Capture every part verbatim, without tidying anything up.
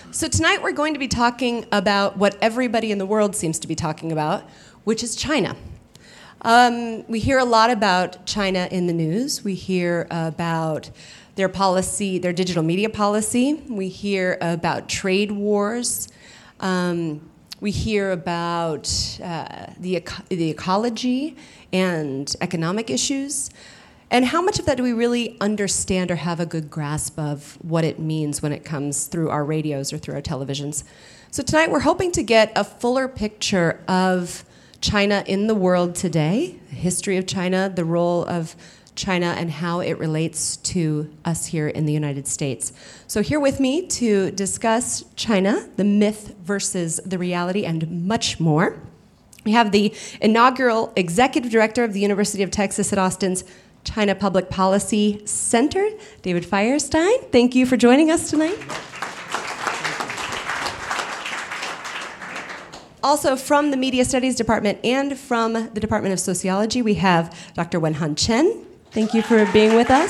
So tonight we're going to be talking about what everybody in the world seems to be talking about, which is China. Um, we hear a lot about China in the news. We hear about their policy, their digital media policy. We hear about trade wars. Um, we hear about uh, the, eco- the ecology and economic issues. And how much of that do we really understand or have a good grasp of what it means when it comes through our radios or through our televisions? So tonight we're hoping to get a fuller picture of China in the world today, the history of China, the role of China, and how it relates to us here in the United States. So here with me to discuss China, the myth versus the reality, and much more, we have the inaugural Executive Director of the University of Texas at Austin's China Public Policy Center, David Feierstein. Thank you for joining us tonight. Also from the Media Studies Department and from the Department of Sociology, we have Doctor Wenhan Chen. Thank you for being with us.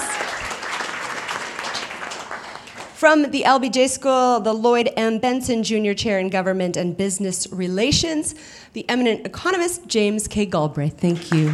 From the L B J School, the Lloyd M. Benson Junior Chair in Government and Business Relations, the eminent economist James K. Galbraith. Thank you.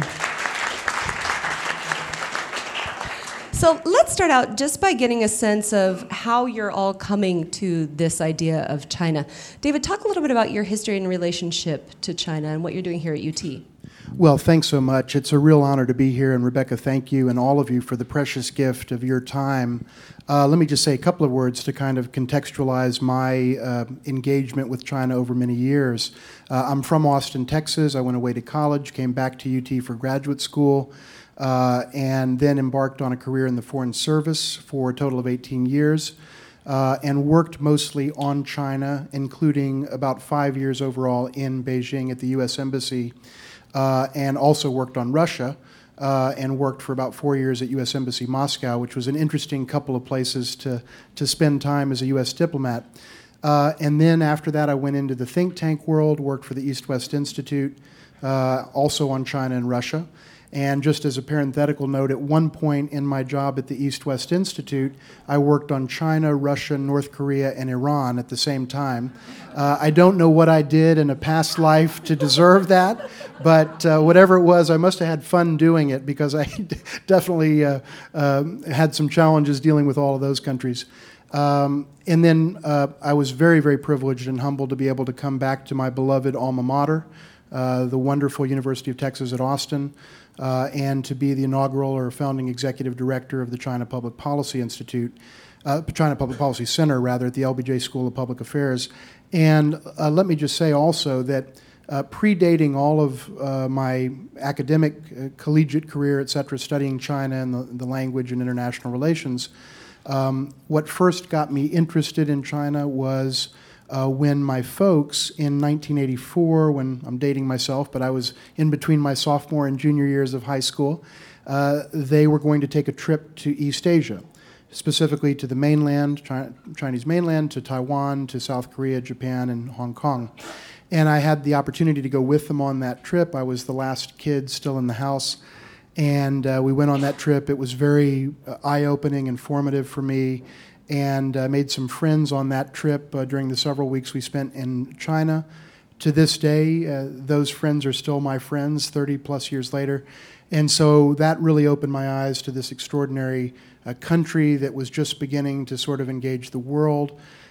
So let's start out just by getting a sense of how you're all coming to this idea of China. David, talk a little bit about your history and relationship to China and what you're doing here at U T. Well, thanks so much. It's a real honor to be here, and Rebecca, thank you and all of you for the precious gift of your time. Uh, let me just say a couple of words to kind of contextualize my uh, engagement with China over many years. Uh, I'm from Austin, Texas. I went away to college, came back to U T for graduate school, Uh, and then embarked on a career in the Foreign Service for a total of eighteen years, uh, and worked mostly on China, including about five years overall in Beijing at the U S Embassy, uh, and also worked on Russia, uh, and worked for about four years at U S Embassy Moscow, which was an interesting couple of places to, to spend time as a U S diplomat. Uh, and then after that, I went into the think tank world, worked for the East-West Institute, uh, also on China and Russia. And just as a parenthetical note, at one point in my job at the East-West Institute, I worked on China, Russia, North Korea, and Iran at the same time. Uh, I don't know what I did in a past life to deserve that, but uh, whatever it was, I must have had fun doing it because I definitely uh, uh, had some challenges dealing with all of those countries. Um, and then uh, I was very, very privileged and humbled to be able to come back to my beloved alma mater, uh, the wonderful University of Texas at Austin, Uh, and to be the inaugural or founding executive director of the China Public Policy Institute, uh, China Public Policy Center, rather, at the L B J School of Public Affairs. And uh, let me just say also that uh, predating all of uh, my academic, uh, collegiate career, et cetera, studying China and the, the language and international relations, um, what first got me interested in China was Uh, when my folks in nineteen eighty-four, when I'm dating myself, but I was in between my sophomore and junior years of high school, uh, they were going to take a trip to East Asia, specifically to the mainland, Chi- Chinese mainland, to Taiwan, to South Korea, Japan, and Hong Kong. And I had the opportunity to go with them on that trip. I was the last kid still in the house, and uh, we went on that trip. It was very uh, eye-opening, informative for me, and uh, made some friends on that trip uh, during the several weeks we spent in China. To this day, uh, those friends are still my friends thirty plus years later. And so that really opened my eyes to this extraordinary uh, country that was just beginning to sort of engage the world.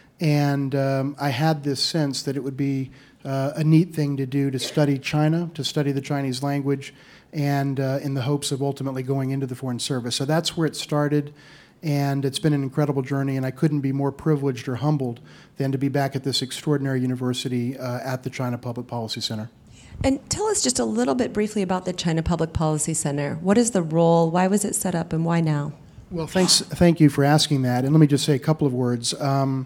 And um, I had this sense that it would be uh, a neat thing to do to study China, to study the Chinese language, and uh, in the hopes of ultimately going into the Foreign Service. So that's where it started. And it's been an incredible journey, and I couldn't be more privileged or humbled than to be back at this extraordinary university uh, at the China Public Policy Center. And tell us just a little bit briefly about the China Public Policy Center. What is the role? Why was it set up, and why now? Well, thanks. Thank you for asking that. And let me just say a couple of words. Um,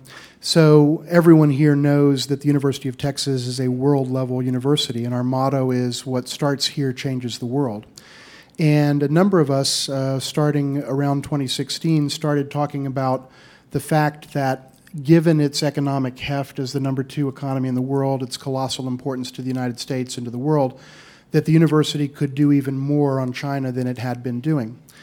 so everyone here knows that the University of Texas is a world-level university, and our motto is, "What starts here changes the world." And a number of us, uh, starting around twenty sixteen, started talking about the fact that given its economic heft as the number two economy in the world, its colossal importance to the United States and to the world, that the university could do even more on China than it had been doing.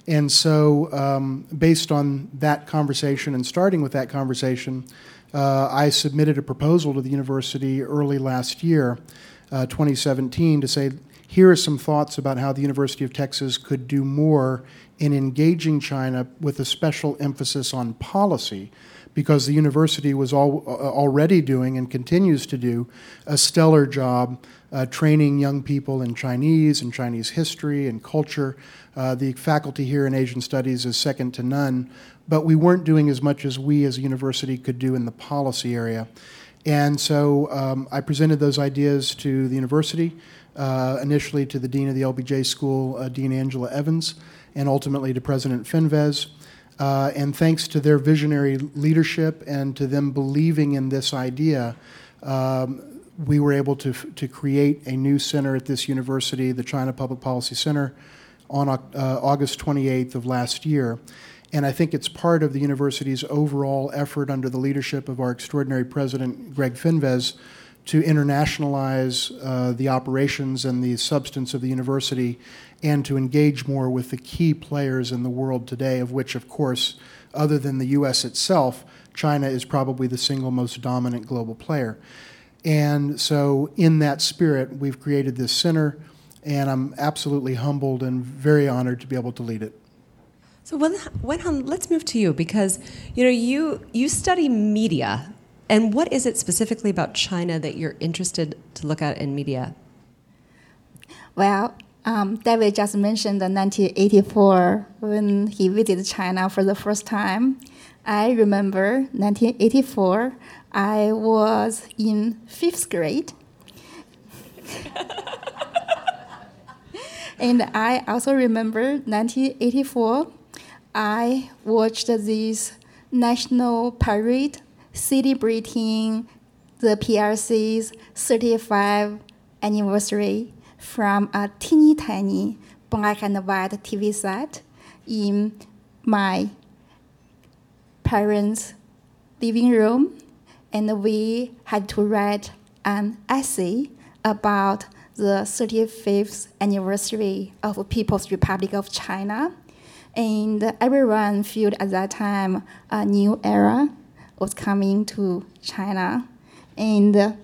And so um, based on that conversation and starting with that conversation, uh, I submitted a proposal to the university early last year, uh, twenty seventeen, to say, here are some thoughts about how the University of Texas could do more in engaging China with a special emphasis on policy, because the university was all, uh, already doing and continues to do a stellar job uh, training young people in Chinese and Chinese history and culture. Uh, the faculty here in Asian Studies is second to none, but we weren't doing as much as we as a university could do in the policy area. And so um, I presented those ideas to the university, uh, initially to the dean of the L B J School, uh, Dean Angela Evans, and ultimately to President Finvez. Uh, and thanks to their visionary leadership and to them believing in this idea, um, we were able to, to create a new center at this university, the China Public Policy Center, on uh, August twenty-eighth of last year. And I think it's part of the university's overall effort under the leadership of our extraordinary president, Greg Finvez, to internationalize uh, the operations and the substance of the university and to engage more with the key players in the world today, of which, of course, other than the U S itself, China is probably the single most dominant global player. And so in that spirit, we've created this center, and I'm absolutely humbled and very honored to be able to lead it. So Wenhan, let's move to you, because you know you you study media, and what is it specifically about China that you're interested to look at in media? Well, um, David just mentioned the nineteen eighty-four when he visited China for the first time. I remember nineteen eighty-four. I was in fifth grade. And I also remember nineteen eighty-four. I watched this national parade celebrating the P R C's thirty-fifth anniversary from a teeny tiny black and white T V set in my parents' living room. And we had to write an essay about the thirty-fifth anniversary of People's Republic of China. And everyone felt at that time a new era was coming to China. And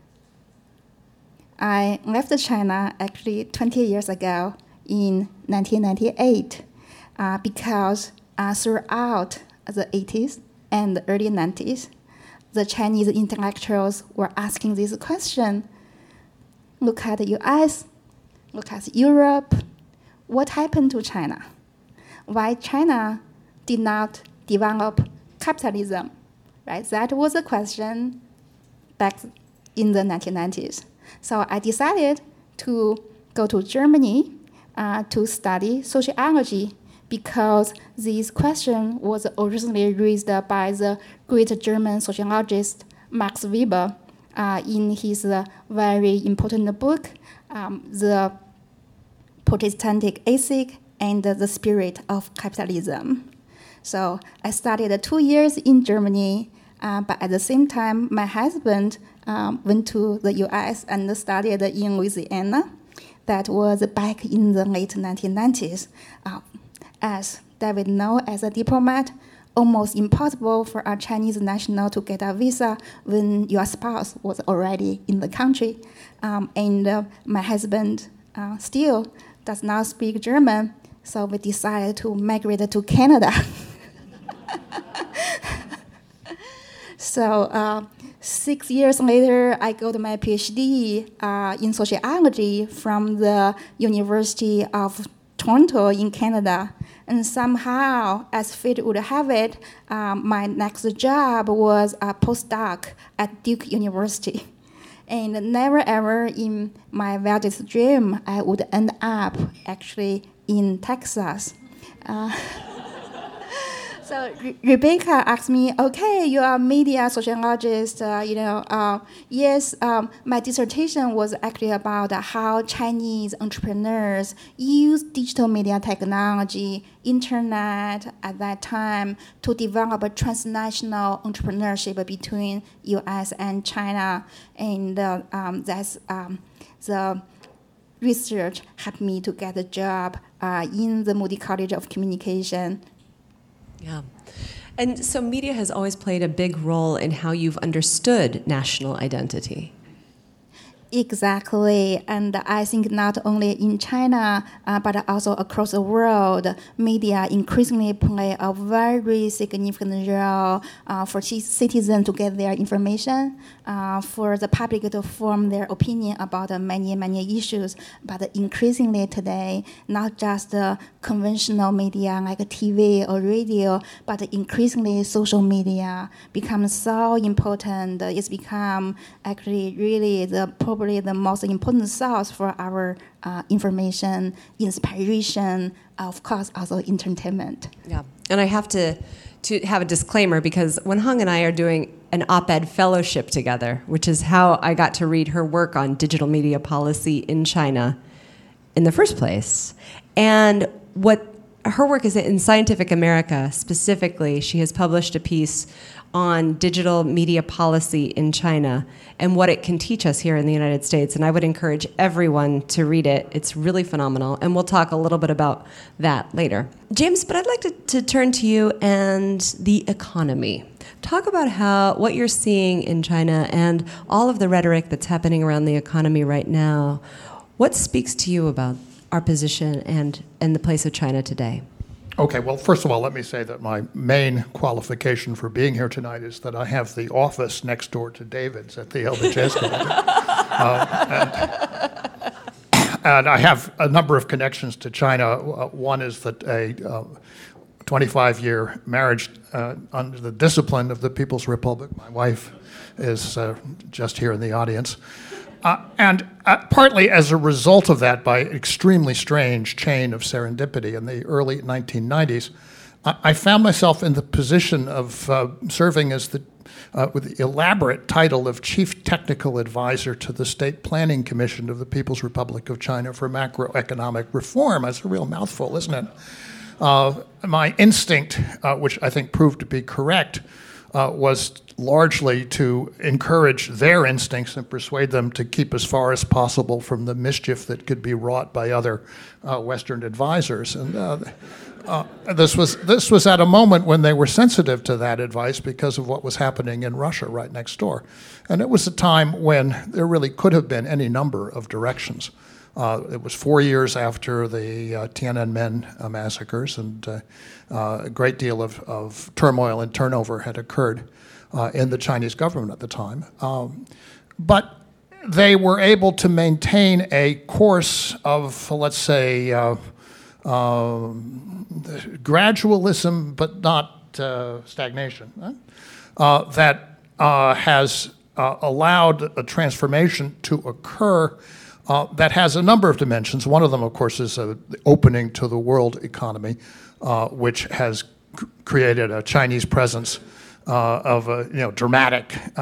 I left China actually twenty years ago in nineteen ninety-eight uh, because uh, throughout the eighties and the early nineties, the Chinese intellectuals were asking this question. Look at the U S, look at Europe. What happened to China? Why China did not develop capitalism, right? That was a question back in the nineteen nineties. So I decided to go to Germany uh, to study sociology, because this question was originally raised by the great German sociologist Max Weber uh, in his uh, very important book, um, The Protestantic Ethic and the Spirit of Capitalism. So I studied two years in Germany, uh, but at the same time, my husband um, went to the U S and studied in Louisiana. That was back in the late nineteen nineties. Uh, as David knows, as a diplomat, almost impossible for a Chinese national to get a visa when your spouse was already in the country. Um, and uh, my husband uh, still does not speak German, so we decided to migrate to Canada. So uh, six years later, I got my PhD uh, in sociology from the University of Toronto in Canada. And somehow, as fate would have it, um, my next job was a postdoc at Duke University. And never ever in my wildest dream, I would end up actually in Texas. Uh, so Re- Rebecca asked me, okay, you are a media sociologist, uh, you know, uh, yes, um, my dissertation was actually about how Chinese entrepreneurs use digital media technology, internet at that time, to develop a transnational entrepreneurship between U S and China. And uh, um, that's um, the research helped me to get a job uh, in the Moody College of Communication. Yeah. And so media has always played a big role in how you've understood national identity. Exactly, and I think not only in China, uh, but also across the world, media increasingly play a very significant role uh, for c- citizens to get their information, uh, for the public to form their opinion about uh, many, many issues. But increasingly today, not just uh, conventional media like T V or radio, but increasingly social media becomes so important. It's become actually really the probably the most important source for our uh, information, inspiration, of course, also entertainment. Yeah, and I have to to have a disclaimer because when Hung and I are doing an op-ed fellowship together, which is how I got to read her work on digital media policy in China in the first place, and what her work is in Scientific America specifically, she has published a piece on digital media policy in China and what it can teach us here in the United States. And I would encourage everyone to read it. It's really phenomenal. And we'll talk a little bit about that later. James, but I'd like to, to turn to you and the economy. Talk about how what you're seeing in China and all of the rhetoric that's happening around the economy right now. What speaks to you about our position and, and the place of China today? Okay, well, first of all, let me say that my main qualification for being here tonight is that I have the office next door to David's at the Elder Chess Club. uh, and, and I have a number of connections to China. Uh, one is that a uh, twenty-five-year marriage uh, under the discipline of the People's Republic. My wife is uh, just here in the audience. Uh, and uh, partly as a result of that, by an extremely strange chain of serendipity in the early nineteen nineties, I, I found myself in the position of uh, serving as the, uh, with the elaborate title of Chief Technical Advisor to the State Planning Commission of the People's Republic of China for Macroeconomic Reform. That's a real mouthful, isn't it? Uh, my instinct, uh, which I think proved to be correct, uh, was largely to encourage their instincts and persuade them to keep as far as possible from the mischief that could be wrought by other uh, Western advisors. And uh, uh, this was this was at a moment when they were sensitive to that advice because of what was happening in Russia right next door. And it was a time when there really could have been any number of directions. Uh, it was four years after the uh, Tiananmen uh, massacres, and uh, uh, a great deal of, of turmoil and turnover had occurred Uh, in the Chinese government at the time. Um, but they were able to maintain a course of, let's say, uh, uh, gradualism, but not uh, stagnation, huh? uh, that uh, has uh, allowed a transformation to occur uh, that has a number of dimensions. One of them, of course, is uh, the opening to the world economy, uh, which has c- created a Chinese presence Uh, of a you know dramatic uh,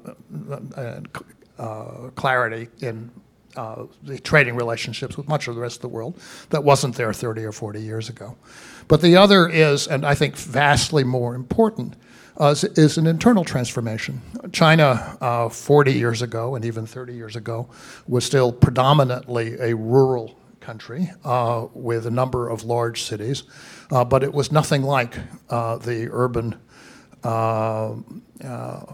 uh, clarity in uh, the trading relationships with much of the rest of the world that wasn't there thirty or forty years ago. But the other is, and I think vastly more important, uh, is, is an internal transformation. China uh, forty years ago and even thirty years ago was still predominantly a rural country uh, with a number of large cities, uh, but it was nothing like uh, the urban Uh, uh,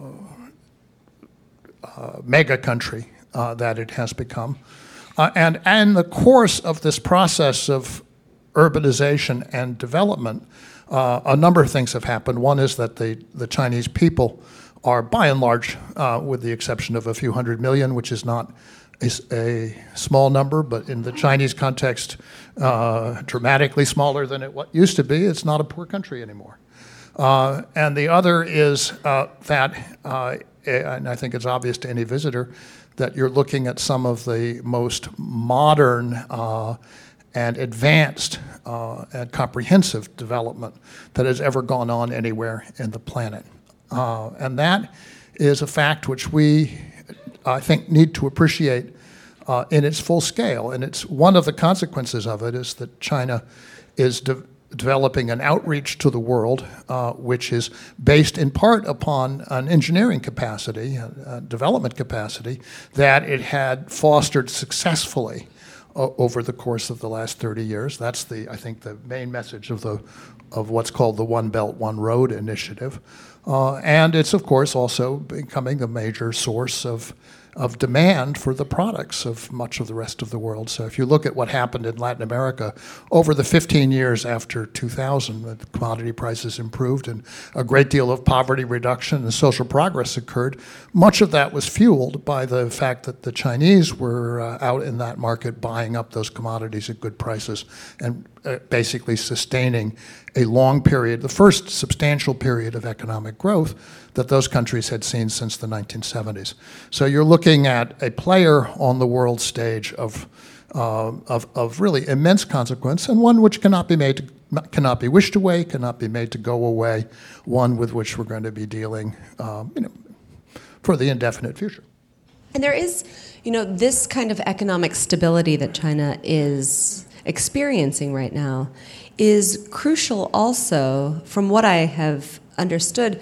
uh, mega country uh, that it has become. Uh, and in the course of this process of urbanization and development, uh, a number of things have happened. One is that the, the Chinese people are, by and large, uh, with the exception of a few hundred million, which is not a, a small number, but in the Chinese context, uh, dramatically smaller than it what used to be. It's not a poor country anymore. Uh, and the other is uh, that, uh, and I think it's obvious to any visitor, that you're looking at some of the most modern uh, and advanced uh, and comprehensive development that has ever gone on anywhere in the planet. Uh, and that is a fact which we, I think, need to appreciate uh, in its full scale. And it's one of the consequences of it is that China is de- developing an outreach to the world, uh, which is based in part upon an engineering capacity, a development capacity, that it had fostered successfully o- over the course of the last thirty years. That's the, I think, the main message of the of what's called the One Belt, One Road initiative. Uh, and it's, of course, also becoming a major source of of demand for the products of much of the rest of the world. So if you look at what happened in Latin America over the fifteen years after two thousand, the commodity prices improved and a great deal of poverty reduction and social progress occurred. Much of that was fueled by the fact that the Chinese were uh, out in that market buying up those commodities at good prices and uh, basically sustaining a long period, the first substantial period of economic growth that those countries had seen since the nineteen seventies. So you're looking at a player on the world stage of, uh, of, of really immense consequence, and one which cannot be made to, cannot be wished away, cannot be made to go away, one with which we're going to be dealing, um, you know, for the indefinite future. And there is, you know, this kind of economic stability that China is experiencing right now is crucial also, from what I have understood,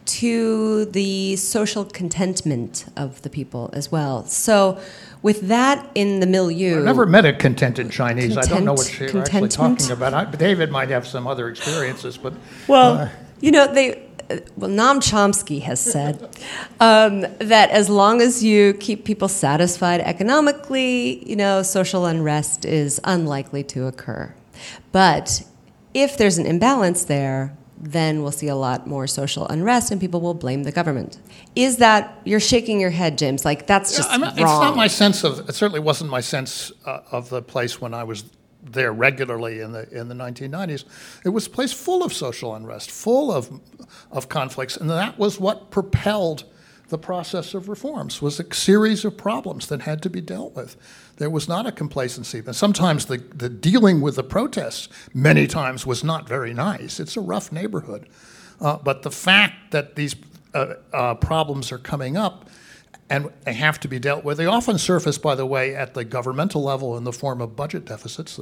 to the social contentment of the people as well. So with that in the milieu... I've never met a contented Chinese. Content, I don't know what you're actually talking about. I, David might have some other experiences, but... Well, uh, you know, they... Well, Noam Chomsky has said um, that as long as you keep people satisfied economically, you know, social unrest is unlikely to occur. But if there's an imbalance there, then we'll see a lot more social unrest and people will blame the government. Is that, you're shaking your head, James, like that's just yeah, I mean, wrong. It's not my sense of, it certainly wasn't my sense uh, of the place when I was there regularly in the in the nineteen nineties. It was a place full of social unrest, full of of conflicts, and that was what propelled the process of reforms, was a series of problems that had to be dealt with. There was not a complacency. And sometimes the, the dealing with the protests many times was not very nice. It's a rough neighborhood. Uh, but the fact that these uh, uh, problems are coming up and they have to be dealt with, they often surface, by the way, at the governmental level in the form of budget deficits,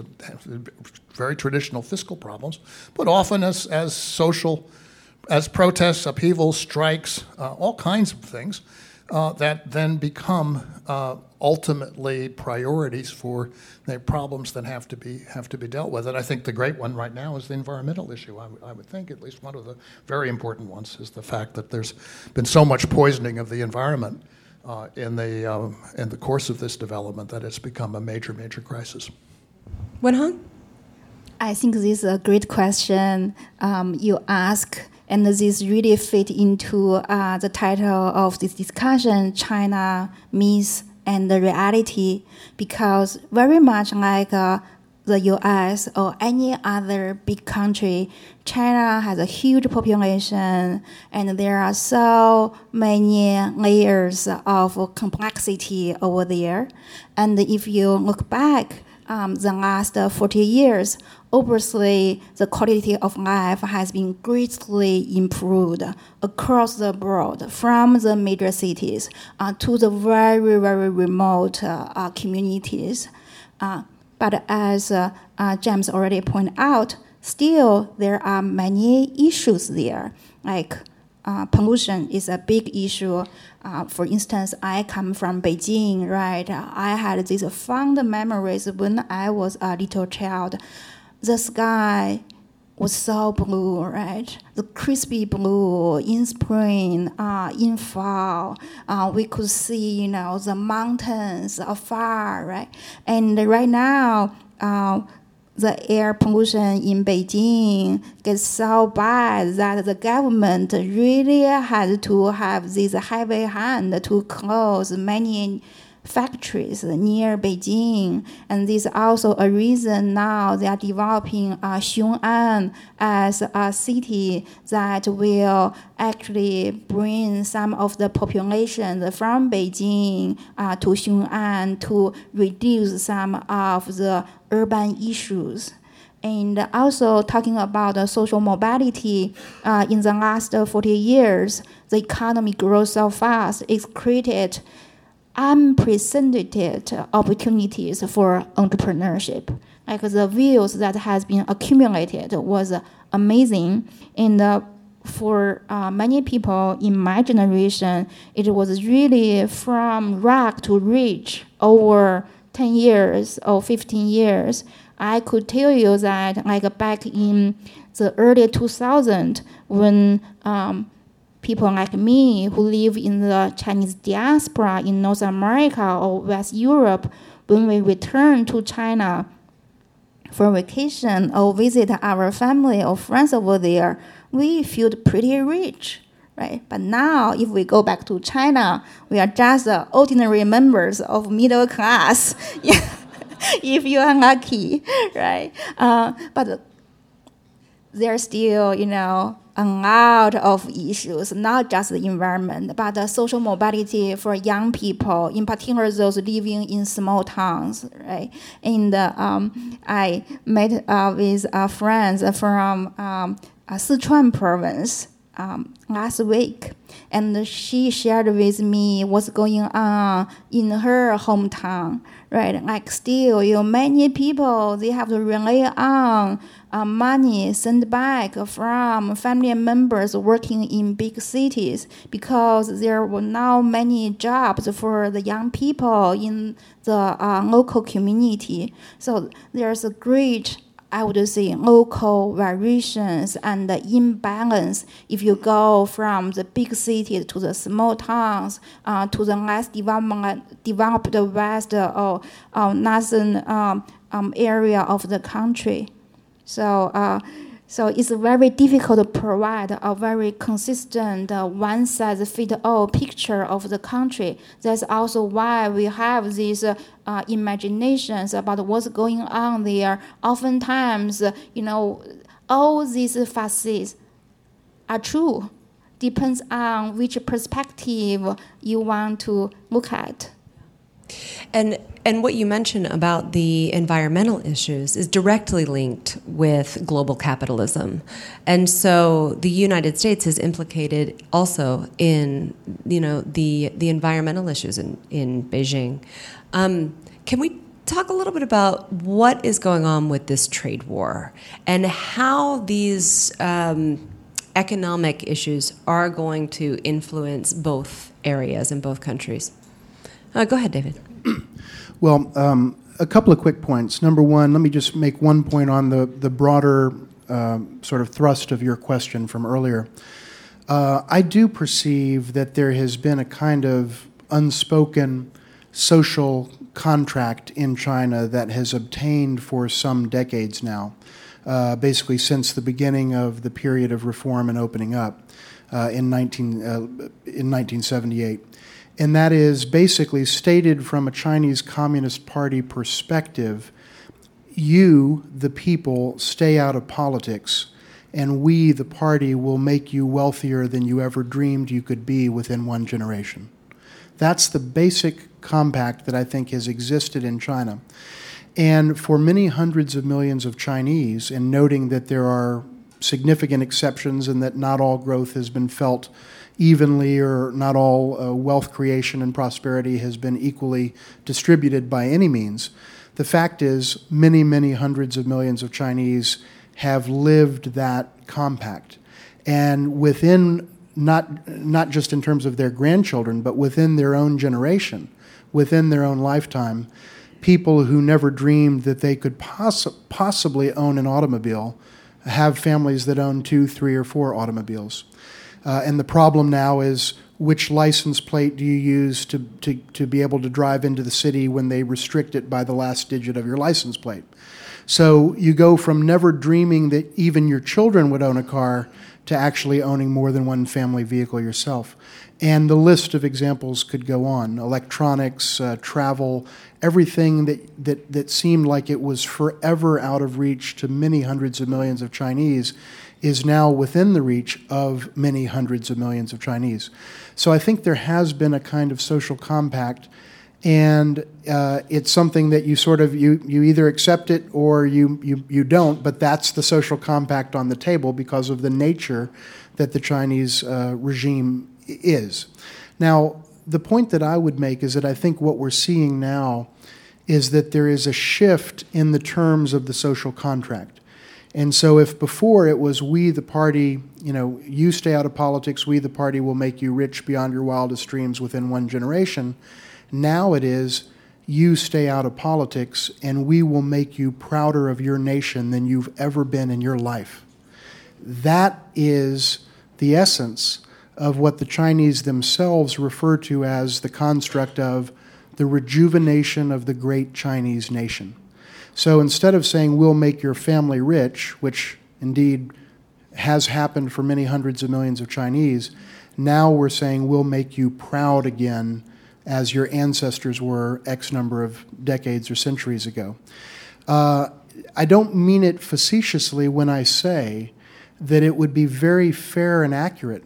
very traditional fiscal problems, but often as, as social, as protests, upheavals, strikes, uh, all kinds of things uh, that then become uh, ultimately priorities for the problems that have to be have to be dealt with. And I think the great one right now is the environmental issue. I, w- I would think at least one of the very important ones is the fact that there's been so much poisoning of the environment uh, in the um, in the course of this development that it's become a major, major crisis. Wenhan? I think this is a great question um, you ask. And this really fit into uh, the title of this discussion, China, Myth and the Reality, because very much like uh, the U S or any other big country, China has a huge population and there are so many layers of complexity over there. And if you look back, um, the last forty years, obviously, the quality of life has been greatly improved across the board, from the major cities uh, to the very, very remote uh, uh, communities. Uh, but as uh, uh, James already pointed out, still there are many issues there, like uh, pollution is a big issue. Uh, for instance, I come from Beijing, right? I had these fond memories when I was a little child. The sky was so blue, right? The crispy blue in spring, uh, in fall. Uh, we could see, you know, the mountains afar, right? And right now, uh, the air pollution in Beijing gets so bad that the government really had to have this heavy hand to close many factories near Beijing, and this is also a reason now they are developing uh, Xiong'an as a city that will actually bring some of the population from Beijing uh, to Xiong'an to reduce some of the urban issues. And also talking about uh, social mobility, uh, in the last forty years, the economy grows so fast, it's created unprecedented opportunities for entrepreneurship. Like the views that has been accumulated was amazing. And uh, for uh, many people in my generation, it was really from rag to rich over ten years or fifteen years, I could tell you that like back in the early two thousands, when um, people like me who live in the Chinese diaspora in North America or West Europe, when we return to China for vacation or visit our family or friends over there, we feel pretty rich, right? But now, if we go back to China, we are just uh, ordinary members of middle class, if you are lucky, right? Uh, but there's still, you know, a lot of issues, not just the environment, but the social mobility for young people, in particular those living in small towns, right? And uh, um, I met uh, with uh, friends from um, uh, Sichuan province um, last week, and she shared with me what's going on in her hometown, right? Like still, you know, many people, they have to rely on Uh, money sent back from family members working in big cities because there were now many jobs for the young people in the uh, local community. So there's a great, I would say, local variations and imbalance if you go from the big cities to the small towns, uh, to the less developed, developed west or uh, northern um, um, area of the country. So, uh, so it's very difficult to provide a very consistent uh, one-size-fits-all picture of the country. That's also why we have these uh, uh, imaginations about what's going on there. Oftentimes, uh, you know, all these facets are true. Depends on which perspective you want to look at. And and what you mentioned about the environmental issues is directly linked with global capitalism. And so the United States is implicated also in, you know, the the environmental issues in, in Beijing. Um, can we talk a little bit about what is going on with this trade war and how these um, economic issues are going to influence both areas in both countries? Uh, go ahead, David. Well, um, a couple of quick points. Number one, let me just make one point on the, the broader um, sort of thrust of your question from earlier. Uh, I do perceive that there has been a kind of unspoken social contract in China that has obtained for some decades now, uh, basically since the beginning of the period of reform and opening up uh, in, nineteen, uh, in nineteen seventy-eight. And that is basically stated from a Chinese Communist Party perspective, you, the people, stay out of politics, and we, the party, will make you wealthier than you ever dreamed you could be within one generation. That's the basic compact that I think has existed in China. And for many hundreds of millions of Chinese, and noting that there are significant exceptions and that not all growth has been felt evenly, or not all uh, wealth creation and prosperity has been equally distributed by any means. The fact is, many, many hundreds of millions of Chinese have lived that compact. And within, not, not just in terms of their grandchildren, but within their own generation, within their own lifetime, people who never dreamed that they could poss- possibly own an automobile have families that own two, three, or four automobiles. Uh, and the problem now is, which license plate do you use to, to, to be able to drive into the city when they restrict it by the last digit of your license plate? So you go from never dreaming that even your children would own a car to actually owning more than one family vehicle yourself. And the list of examples could go on. Electronics, uh, travel, everything that, that, that seemed like it was forever out of reach to many hundreds of millions of Chinese is now within the reach of many hundreds of millions of Chinese. So I think there has been a kind of social compact, and uh, it's something that you sort of, you, you either accept it or you, you, you don't, but that's the social compact on the table because of the nature that the Chinese uh, regime is. Now, the point that I would make is that I think what we're seeing now is that there is a shift in the terms of the social contract. And so if before it was, we, the party, you know, you stay out of politics, we, the party, will make you rich beyond your wildest dreams within one generation, now it is, you stay out of politics, and we will make you prouder of your nation than you've ever been in your life. That is the essence of what the Chinese themselves refer to as the construct of the rejuvenation of the great Chinese nation. So instead of saying, we'll make your family rich, which indeed has happened for many hundreds of millions of Chinese, now we're saying, we'll make you proud again as your ancestors were X number of decades or centuries ago. Uh, I don't mean it facetiously when I say that it would be very fair and accurate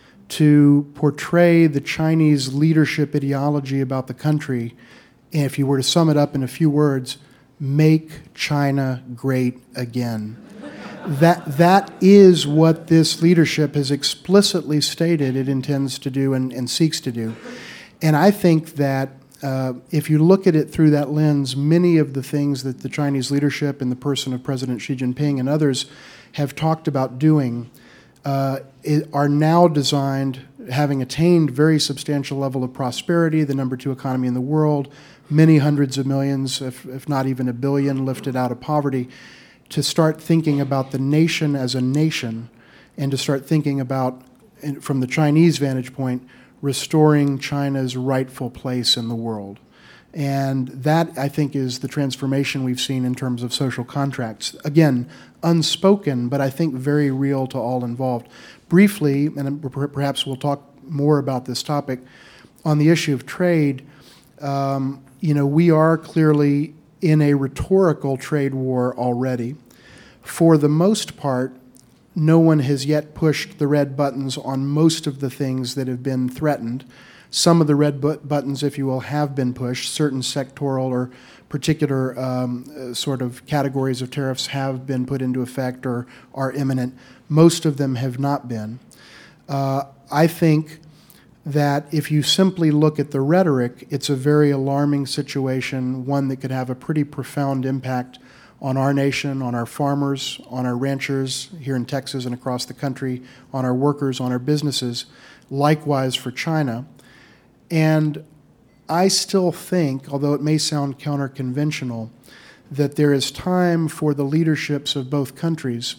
to portray the Chinese leadership ideology about the country, and if you were to sum it up in a few words, make China great again. That, that is what this leadership has explicitly stated it intends to do and, and seeks to do. And I think that uh, if you look at it through that lens, many of the things that the Chinese leadership in the person of President Xi Jinping and others have talked about doing uh, are now designed, having attained very substantial level of prosperity, the number two economy in the world, many hundreds of millions, if, if not even a billion, lifted out of poverty, to start thinking about the nation as a nation and to start thinking about, from the Chinese vantage point, restoring China's rightful place in the world. And that, I think, is the transformation we've seen in terms of social contracts. Again, unspoken, but I think very real to all involved. Briefly, and perhaps we'll talk more about this topic, on the issue of trade, um, you know, we are clearly in a rhetorical trade war already. For the most part, no one has yet pushed the red buttons on most of the things that have been threatened. Some of the red but- buttons, if you will, have been pushed. Certain sectoral or particular um, uh, sort of categories of tariffs have been put into effect or are imminent. Most of them have not been. Uh, I think that if you simply look at the rhetoric, it's a very alarming situation, one that could have a pretty profound impact on our nation, on our farmers, on our ranchers here in Texas and across the country, on our workers, on our businesses, likewise for China. And I still think, although it may sound counter-conventional, that there is time for the leaderships of both countries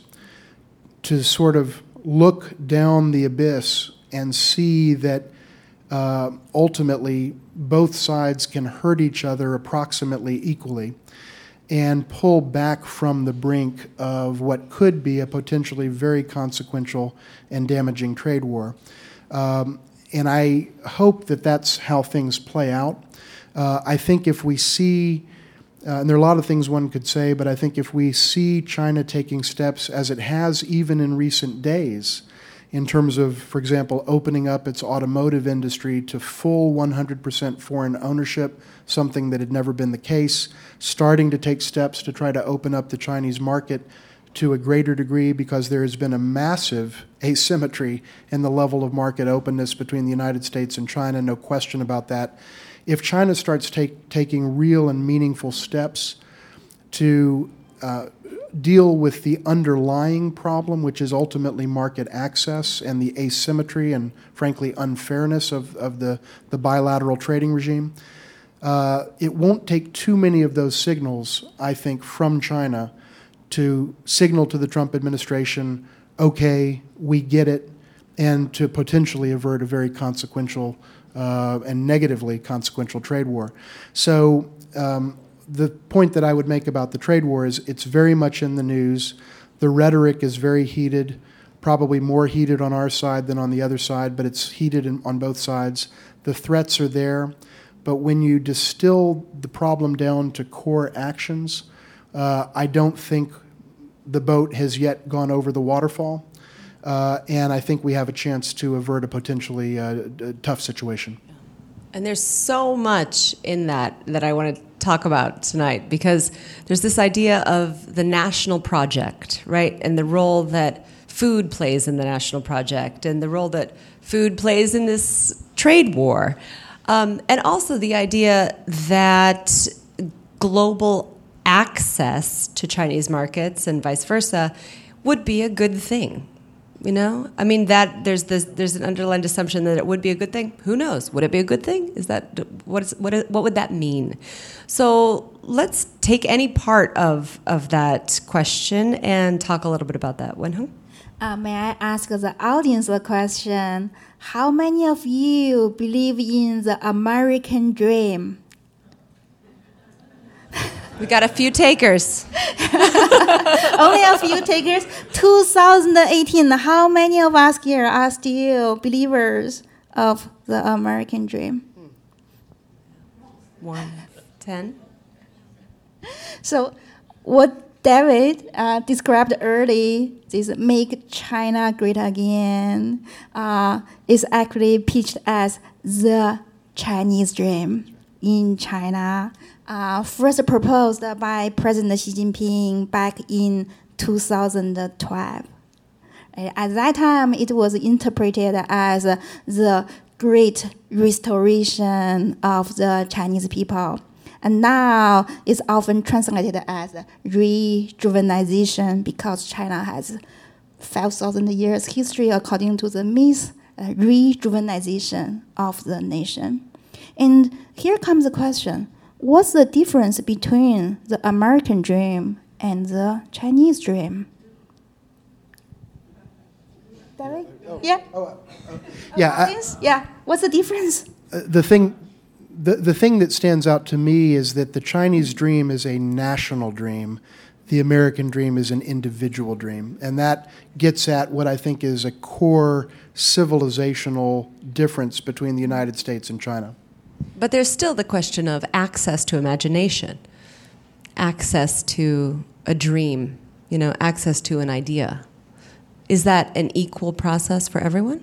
to sort of look down the abyss and see that uh, ultimately both sides can hurt each other approximately equally and pull back from the brink of what could be a potentially very consequential and damaging trade war. Um, and I hope that that's how things play out. Uh, I think if we see, uh, and there are a lot of things one could say, but I think if we see China taking steps, as it has even in recent days, in terms of, for example, opening up its automotive industry to full one hundred percent foreign ownership, something that had never been the case, starting to take steps to try to open up the Chinese market to a greater degree because there has been a massive asymmetry in the level of market openness between the United States and China, no question about that. If China starts take, taking real and meaningful steps to uh, deal with the underlying problem, which is ultimately market access and the asymmetry and, frankly, unfairness of, of the, the bilateral trading regime, uh, it won't take too many of those signals, I think, from China to signal to the Trump administration, okay, we get it, and to potentially avert a very consequential uh, and negatively consequential trade war. So um, the point that I would make about the trade war is it's very much in the news. The rhetoric is very heated, probably more heated on our side than on the other side, but it's heated in, on both sides. The threats are there, but when you distill the problem down to core actions, uh, I don't think the boat has yet gone over the waterfall, uh, and I think we have a chance to avert a potentially uh, tough situation. And there's so much in that that I want to talk about tonight, because there's this idea of the national project, right? And the role that food plays in the national project and the role that food plays in this trade war. Um, and also the idea that global access to Chinese markets and vice versa would be a good thing. You know, I mean that there's this there's an underlying assumption that it would be a good thing. Who knows? Would it be a good thing? Is that what is what is, what would that mean? So let's take any part of of that question and talk a little bit about that. Wenhong? Uh, may I ask the audience a question? How many of you believe in the American dream? We got a few takers. Only a few takers. two thousand eighteen, how many of us here are still believers of the American dream? One, ten. So what David uh, described early, this Make China Great Again, uh, is actually pitched as the Chinese dream in China. Uh, first proposed by President Xi Jinping back in two thousand twelve. At that time, it was interpreted as uh, the great restoration of the Chinese people. And now it's often translated as rejuvenization because China has five thousand years history according to the myth, uh, rejuvenization of the nation. And here comes the question. What's the difference between the American dream and the Chinese dream? Derek? Yeah? Oh, uh, uh, yeah. I, yeah. What's the difference? uh, the thing, the the thing that stands out to me is that the Chinese dream is a national dream. The American dream is an individual dream, and that gets at what I think is a core civilizational difference between the United States and China. But there's still the question of access to imagination, access to a dream, you know, access to an idea. Is that an equal process for everyone?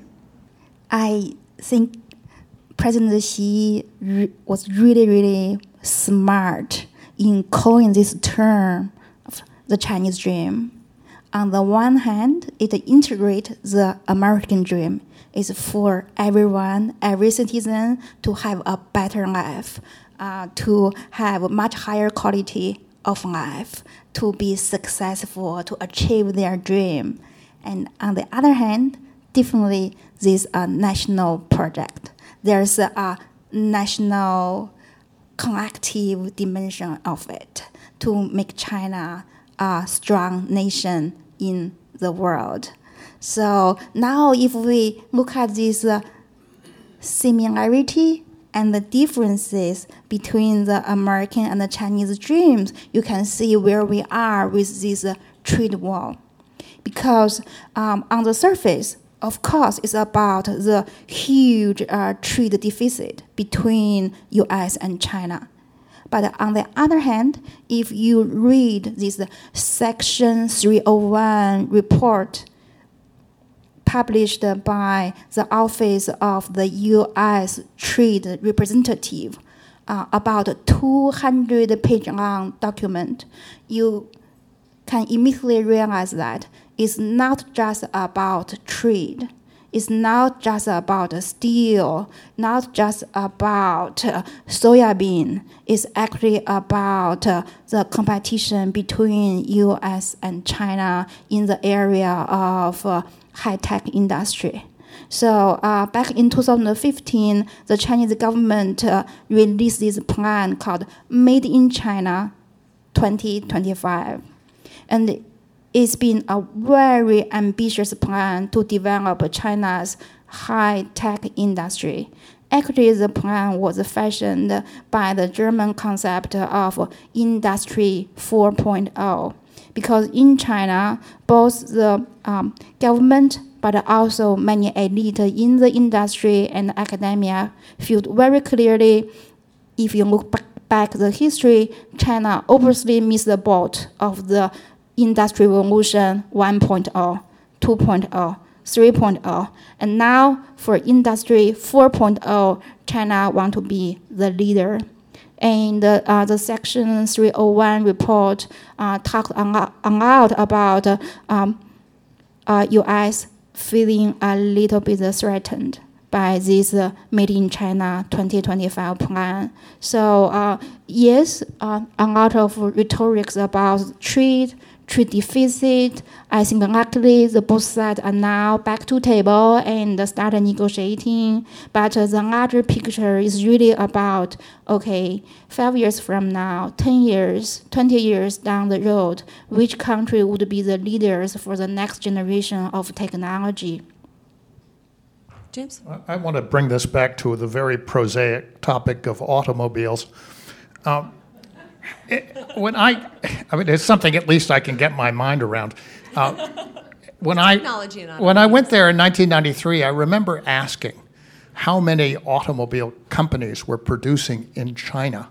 I think President Xi re- was really, really smart in calling this term the Chinese dream. On the one hand, it integrates the American dream. It's for everyone, every citizen to have a better life, uh, to have much higher quality of life, to be successful, to achieve their dream. And on the other hand, definitely this is a national project. There's a, a national collective dimension of it to make China a strong nation in the world. So now if we look at this uh, similarity and the differences between the American and the Chinese dreams, you can see where we are with this uh, trade war. Because um, on the surface, of course, it's about the huge uh, trade deficit between U S and China. But on the other hand, if you read this Section three oh one report published by the Office of the U S Trade Representative, uh, about a two hundred page long document, you can immediately realize that it's not just about trade. It's not just about steel, not just about uh, soybean. It's actually about uh, the competition between U S and China in the area of uh, high-tech industry. So uh, back in two thousand fifteen, the Chinese government uh, released this plan called Made in China twenty twenty-five. And it's been a very ambitious plan to develop China's high-tech industry. Actually, the plan was fashioned by the German concept of Industry four point oh. Because in China, both the um, government but also many elite in the industry and academia feel very clearly, if you look back, back the history, China obviously missed the boat of the Industry Revolution one point oh, two point oh, three point oh. And now for Industry four point oh, China want to be the leader. And uh, the Section three oh one report uh, talked a lot about uh, um, uh, U S feeling a little bit threatened by this uh, Made in China twenty twenty-five plan. So uh, yes, uh, a lot of rhetorics about trade, trade deficit. I think luckily the both sides are now back to table and start negotiating. But uh, the larger picture is really about, okay, five years from now, ten years, twenty years down the road, which country would be the leaders for the next generation of technology? James? I want to bring this back to the very prosaic topic of automobiles. Um, it, when I, I mean, it's something at least I can get my mind around. Uh, when I when I went there in nineteen ninety-three, I remember asking how many automobile companies were producing in China.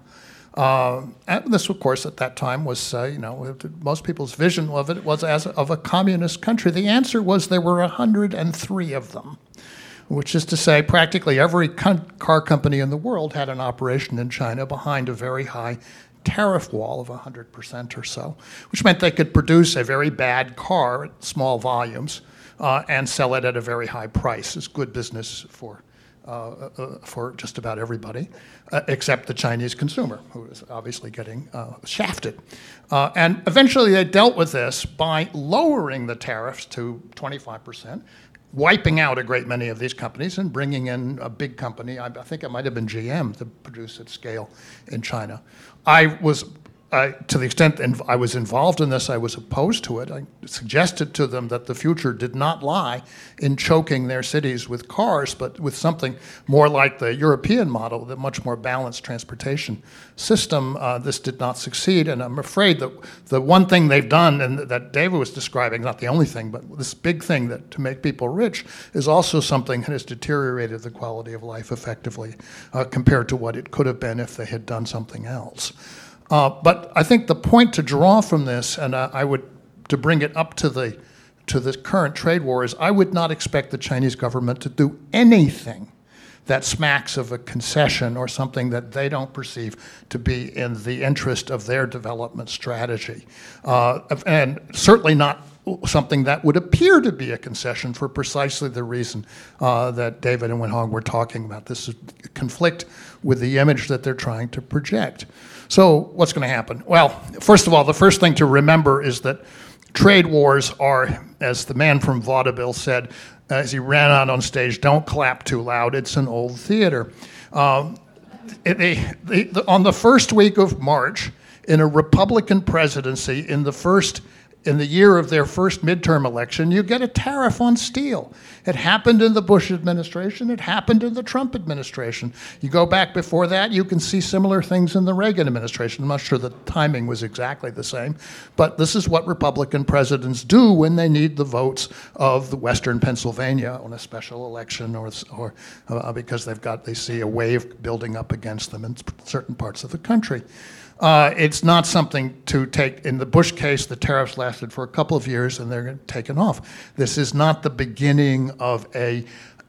Uh, and this, of course, at that time was, uh, you know, most people's vision of it was as of a communist country. The answer was there were one hundred three of them, which is to say practically every car company in the world had an operation in China behind a very high tariff wall of one hundred percent or so, which meant they could produce a very bad car at small volumes uh, and sell it at a very high price. It's good business for uh, uh, for just about everybody, uh, except the Chinese consumer, who is obviously getting uh, shafted. Uh, and eventually they dealt with this by lowering the tariffs to twenty-five percent, wiping out a great many of these companies and bringing in a big company, I, I think it might have been G M, to produce at scale in China. I was, uh, to the extent that I was involved in this, I was opposed to it. I suggested to them that the future did not lie in choking their cities with cars, but with something more like the European model, the much more balanced transportation system. Uh, this did not succeed, and I'm afraid that the one thing they've done, and that David was describing, not the only thing, but this big thing that to make people rich is also something that has deteriorated the quality of life effectively uh, compared to what it could have been if they had done something else. Uh, but I think the point to draw from this, and uh, I would, to bring it up to the to the current trade war, is I would not expect the Chinese government to do anything that smacks of a concession or something that they don't perceive to be in the interest of their development strategy. Uh, and certainly not something that would appear to be a concession for precisely the reason uh, that David and Wenhong were talking about. This is conflict with the image that they're trying to project. So what's going to happen? Well, first of all, the first thing to remember is that trade wars are, as the man from vaudeville said, as he ran out on stage, don't clap too loud, it's an old theater. Um, they, they, the, on the first week of March, in a Republican presidency, in the first in the year of their first midterm election, you get a tariff on steel. It happened in the Bush administration. It happened in the Trump administration. You go back before that, you can see similar things in the Reagan administration. I'm not sure the timing was exactly the same, but this is what Republican presidents do when they need the votes of the Western Pennsylvania on a special election, or, or uh, because they've got they see a wave building up against them in certain parts of the country. Uh, it's not something to take. In the Bush case, the tariffs lasted for a couple of years and they're taken off. This is not the beginning of a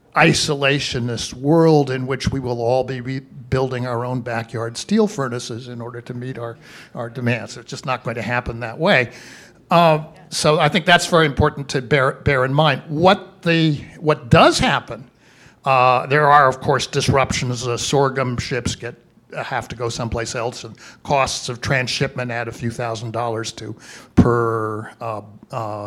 isolationist world in which we will all be rebuilding our own backyard steel furnaces in order to meet our, our demands. It's just not going to happen that way. Uh, so I think that's very important to bear, bear in mind. What, the, what does happen, uh, there are, of course, disruptions. Uh, sorghum ships get have to go someplace else, and costs of transshipment add a few thousand dollars to per uh, uh,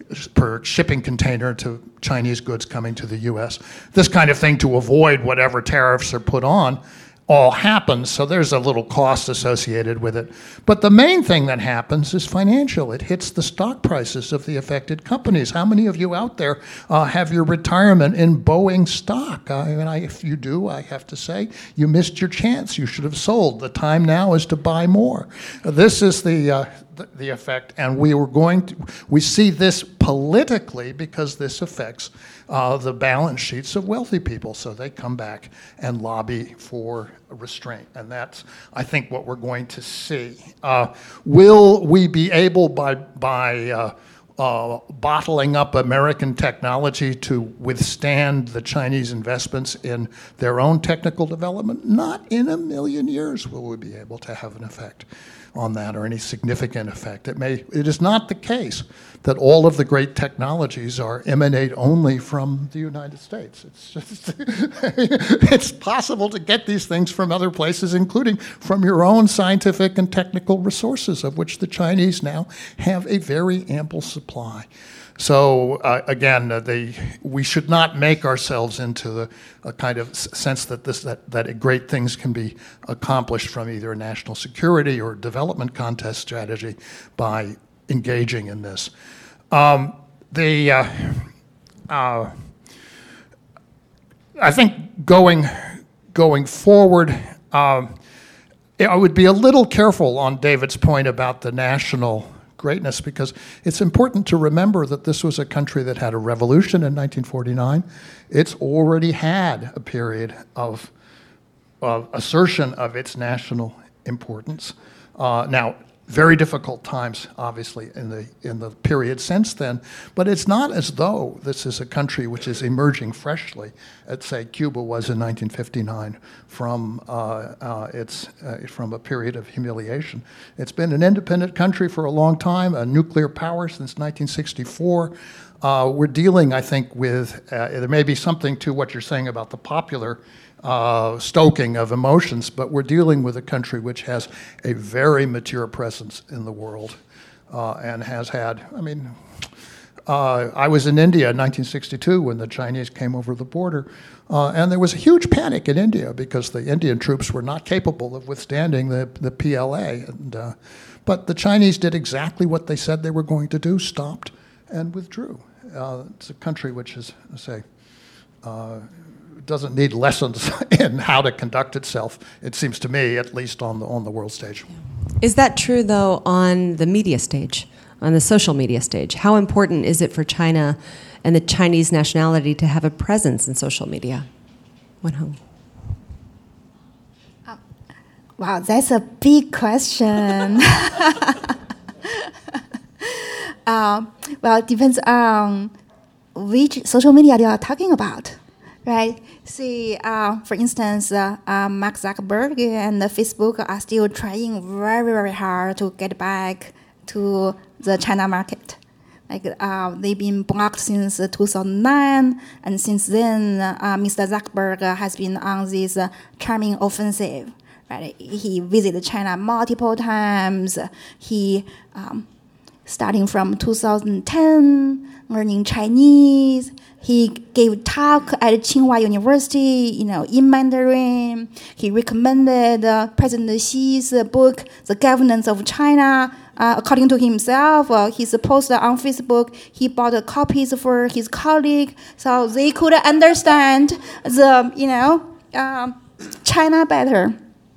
per shipping container to Chinese goods coming to the U S. This kind of thing, to avoid whatever tariffs are put on, all happens, so there's a little cost associated with it. But the main thing that happens is financial. It hits the stock prices of the affected companies. How many of you out there uh, have your retirement in Boeing stock? I mean, I, if you do, I have to say, you missed your chance. You should have sold. The time now is to buy more. This is the uh, the, the effect, and we were going to, we see this politically because this affects uh, the balance sheets of wealthy people. So they come back and lobby for restraint, and that's, I think, what we're going to see. Uh, will we be able, by by uh, uh, bottling up American technology to withstand the Chinese investments in their own technical development? Not in a million years will we be able to have an effect on that, or any significant effect. It may. It is not the case that all of the great technologies are emanate only from the United States. It's just it's possible to get these things from other places, including from your own scientific and technical resources, of which the Chinese now have a very ample supply. So uh, again, uh, they, we should not make ourselves into the a kind of sense that this that, that great things can be accomplished from either a national security or development contest strategy by engaging in this. Um, the uh, uh, I think going going forward, um, I would be a little careful on David's point about the national greatness, because it's important to remember that this was a country that had a revolution in nineteen forty-nine. It's already had a period of, of assertion of its national importance. Uh, now, very difficult times, obviously, in the in the period since then, but it's not as though this is a country which is emerging freshly, as, say, Cuba was in nineteen fifty-nine, from uh, uh, its uh, from a period of humiliation. It's been an independent country for a long time, a nuclear power since nineteen sixty-four. Uh, we're dealing, I think, with uh, there may be something to what you're saying about the popular Uh, stoking of emotions, but we're dealing with a country which has a very mature presence in the world uh, and has had, I mean, uh, I was in India in nineteen sixty-two when the Chinese came over the border, uh, and there was a huge panic in India because the Indian troops were not capable of withstanding the, the P L A. And, uh, but the Chinese did exactly what they said they were going to do, stopped and withdrew. Uh, it's a country which is, say, uh, doesn't need lessons in how to conduct itself, it seems to me, at least on the on the world stage. Is that true, though, on the media stage, on the social media stage? How important is it for China and the Chinese nationality to have a presence in social media? Wenheng. Uh, wow, that's a big question. uh, well, it depends on which social media you are talking about. Right. See, uh, for instance, uh, uh, Mark Zuckerberg and Facebook are still trying very, very hard to get back to the China market. Like uh, they've been blocked since uh, two thousand nine, and since then, uh, Mister Zuckerberg has been on this uh, charming offensive. Right. He visited China multiple times. He, um, starting from two thousand ten, learning Chinese. He gave talk at Tsinghua University, you know, in Mandarin. He recommended uh, President Xi's uh, book, The Governance of China. Uh, according to himself, uh, he's posted on Facebook. He bought uh, copies for his colleague, so they could understand the, you know, um, China better.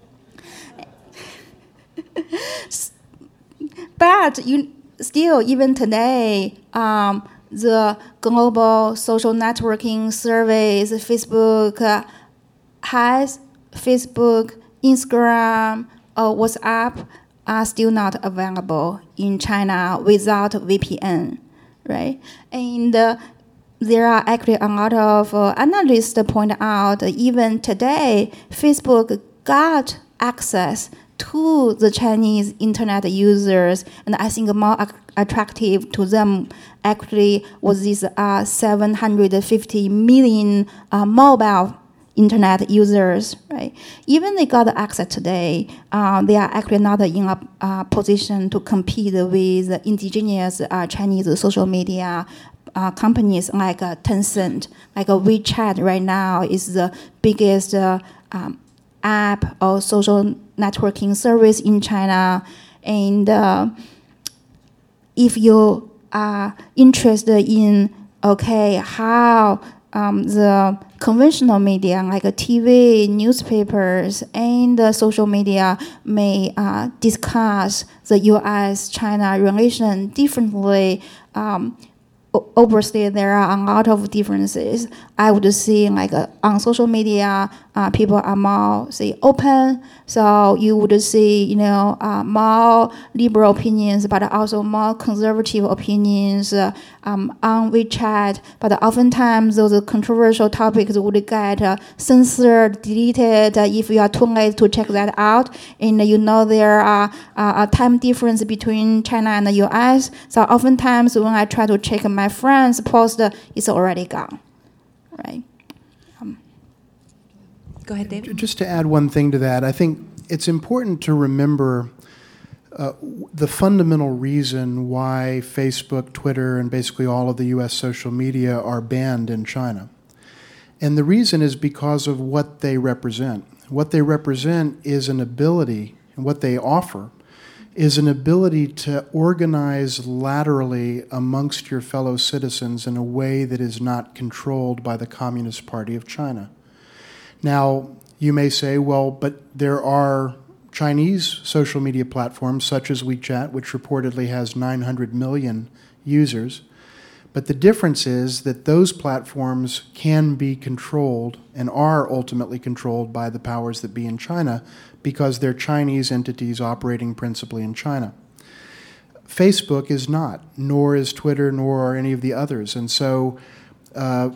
But you still, even today, um, the global social networking service, Facebook, uh, has Facebook, Instagram, or WhatsApp are still not available in China without V P N, right? And uh, there are actually a lot of uh, analysts point out uh, even today, Facebook got access to the Chinese internet users, and I think more ac- attractive to them actually was this uh, seven hundred fifty million uh, mobile internet users, right? Even they got access today, uh, they are actually not in a uh, position to compete with indigenous uh, Chinese social media uh, companies like uh, Tencent, like uh, WeChat right now is the biggest uh, um, app or social networking service in China. And uh, if you are interested in, okay, how um, the conventional media like T V, newspapers, and uh, social media may uh, discuss the U S-China relation differently, um, obviously there are a lot of differences. I would say like uh, on social media, uh, people are more, say, open. So you would see, you know, uh, more liberal opinions, but also more conservative opinions uh, um, on WeChat. But oftentimes those controversial topics would get uh, censored, deleted uh, if you are too late to check that out. And you know there are uh, a time difference between China and the U S. So oftentimes when I try to check my friend's post, uh, it's already gone, right? Um. Go ahead, David. Just to add one thing to that, I think it's important to remember uh, the fundamental reason why Facebook, Twitter, and basically all of the U S social media are banned in China. And the reason is because of what they represent. What they represent is an ability, and what they offer is an ability to organize laterally amongst your fellow citizens in a way that is not controlled by the Communist Party of China. Now, you may say, well, but there are Chinese social media platforms such as WeChat, which reportedly has nine hundred million users. But the difference is that those platforms can be controlled and are ultimately controlled by the powers that be in China because they're Chinese entities operating principally in China. Facebook is not, nor is Twitter, nor are any of the others. And so uh,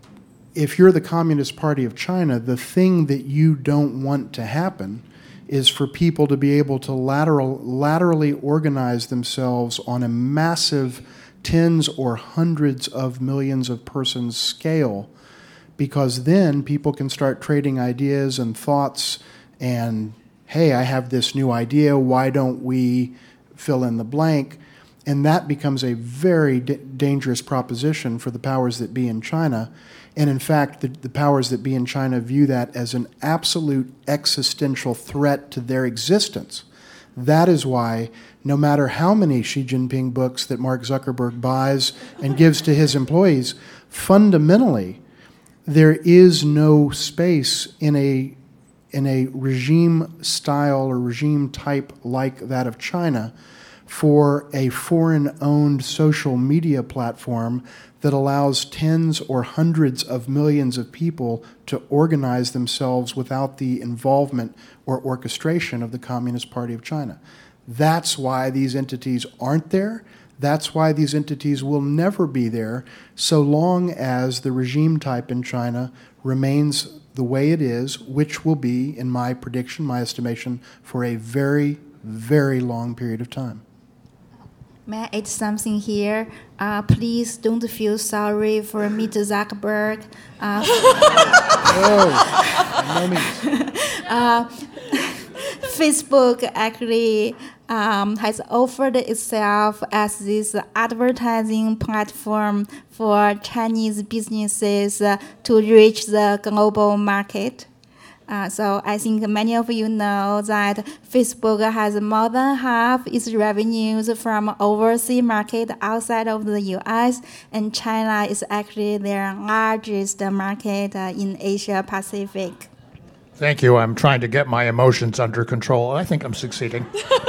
if you're the Communist Party of China, the thing that you don't want to happen is for people to be able to lateral, laterally organize themselves on a massive tens or hundreds of millions of persons scale, because then people can start trading ideas and thoughts and, hey, I have this new idea, why don't we fill in the blank? And that becomes a very d- dangerous proposition for the powers that be in China. And in fact, the, the powers that be in China view that as an absolute existential threat to their existence. That is why no matter how many Xi Jinping books that Mark Zuckerberg buys and gives to his employees, fundamentally, there is no space in a, in a regime style or regime type like that of China for a foreign-owned social media platform that allows tens or hundreds of millions of people to organize themselves without the involvement or orchestration of the Communist Party of China. That's why these entities aren't there. That's why these entities will never be there so long as the regime type in China remains the way it is, which will be, in my prediction, my estimation, for a very, very long period of time. May I add something here? Uh, please don't feel sorry for Mister Zuckerberg. Uh, oh, no means. uh, Facebook actually um, has offered itself as this advertising platform for Chinese businesses uh, to reach the global market. Uh, so I think many of you know that Facebook has more than half its revenues from overseas market outside of the U S, and China is actually their largest market uh, in Asia Pacific. Thank you. I'm trying to get my emotions under control. I think I'm succeeding.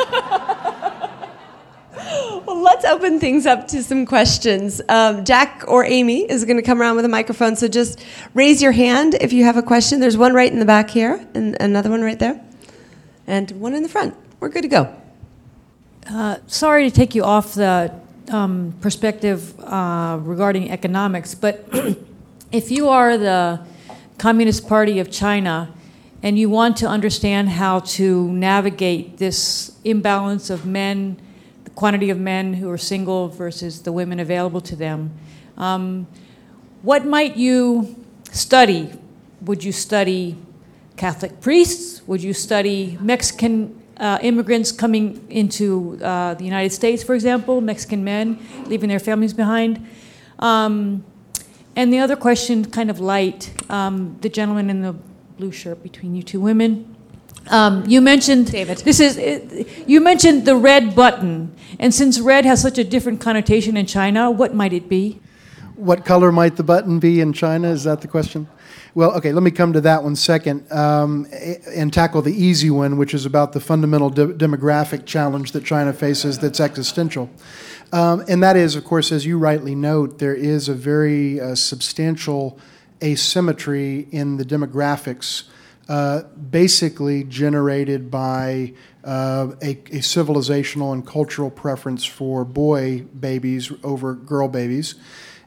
Well, let's open things up to some questions. Um, Jack or Amy is going to come around with a microphone, so just raise your hand if you have a question. There's one right in the back here, and another one right there, and one in the front. We're good to go. Uh, sorry to take you off the um, perspective uh, regarding economics, but if you are the Communist Party of China and you want to understand how to navigate this imbalance of men, the quantity of men who are single versus the women available to them, um, what might you study? Would you study Catholic priests? Would you study Mexican uh, immigrants coming into uh, the United States, for example, Mexican men leaving their families behind? Um, and the other question, kind of light, um, the gentleman in the blue shirt between you two women. Um, you mentioned David. This is it, you mentioned the red button, and since red has such a different connotation in China, what might it be? What color might the button be in China? Is that the question? Well, okay, let me come to that one second um, and tackle the easy one, which is about the fundamental de- demographic challenge that China faces that's existential. Um, and that is, of course, as you rightly note, there is a very uh, substantial asymmetry in the demographics uh, basically generated by uh, a, a civilizational and cultural preference for boy babies over girl babies.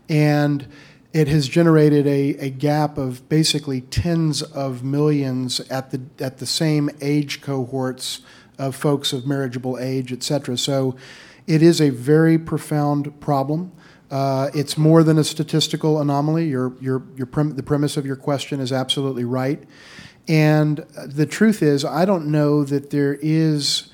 And it has generated a, a gap of basically tens of millions at the at the same age cohorts of folks of marriageable age, et cetera. So it is a very profound problem. Uh, it's more than a statistical anomaly. Your, your, your prim- the premise of your question is absolutely right. And the truth is, I don't know that there is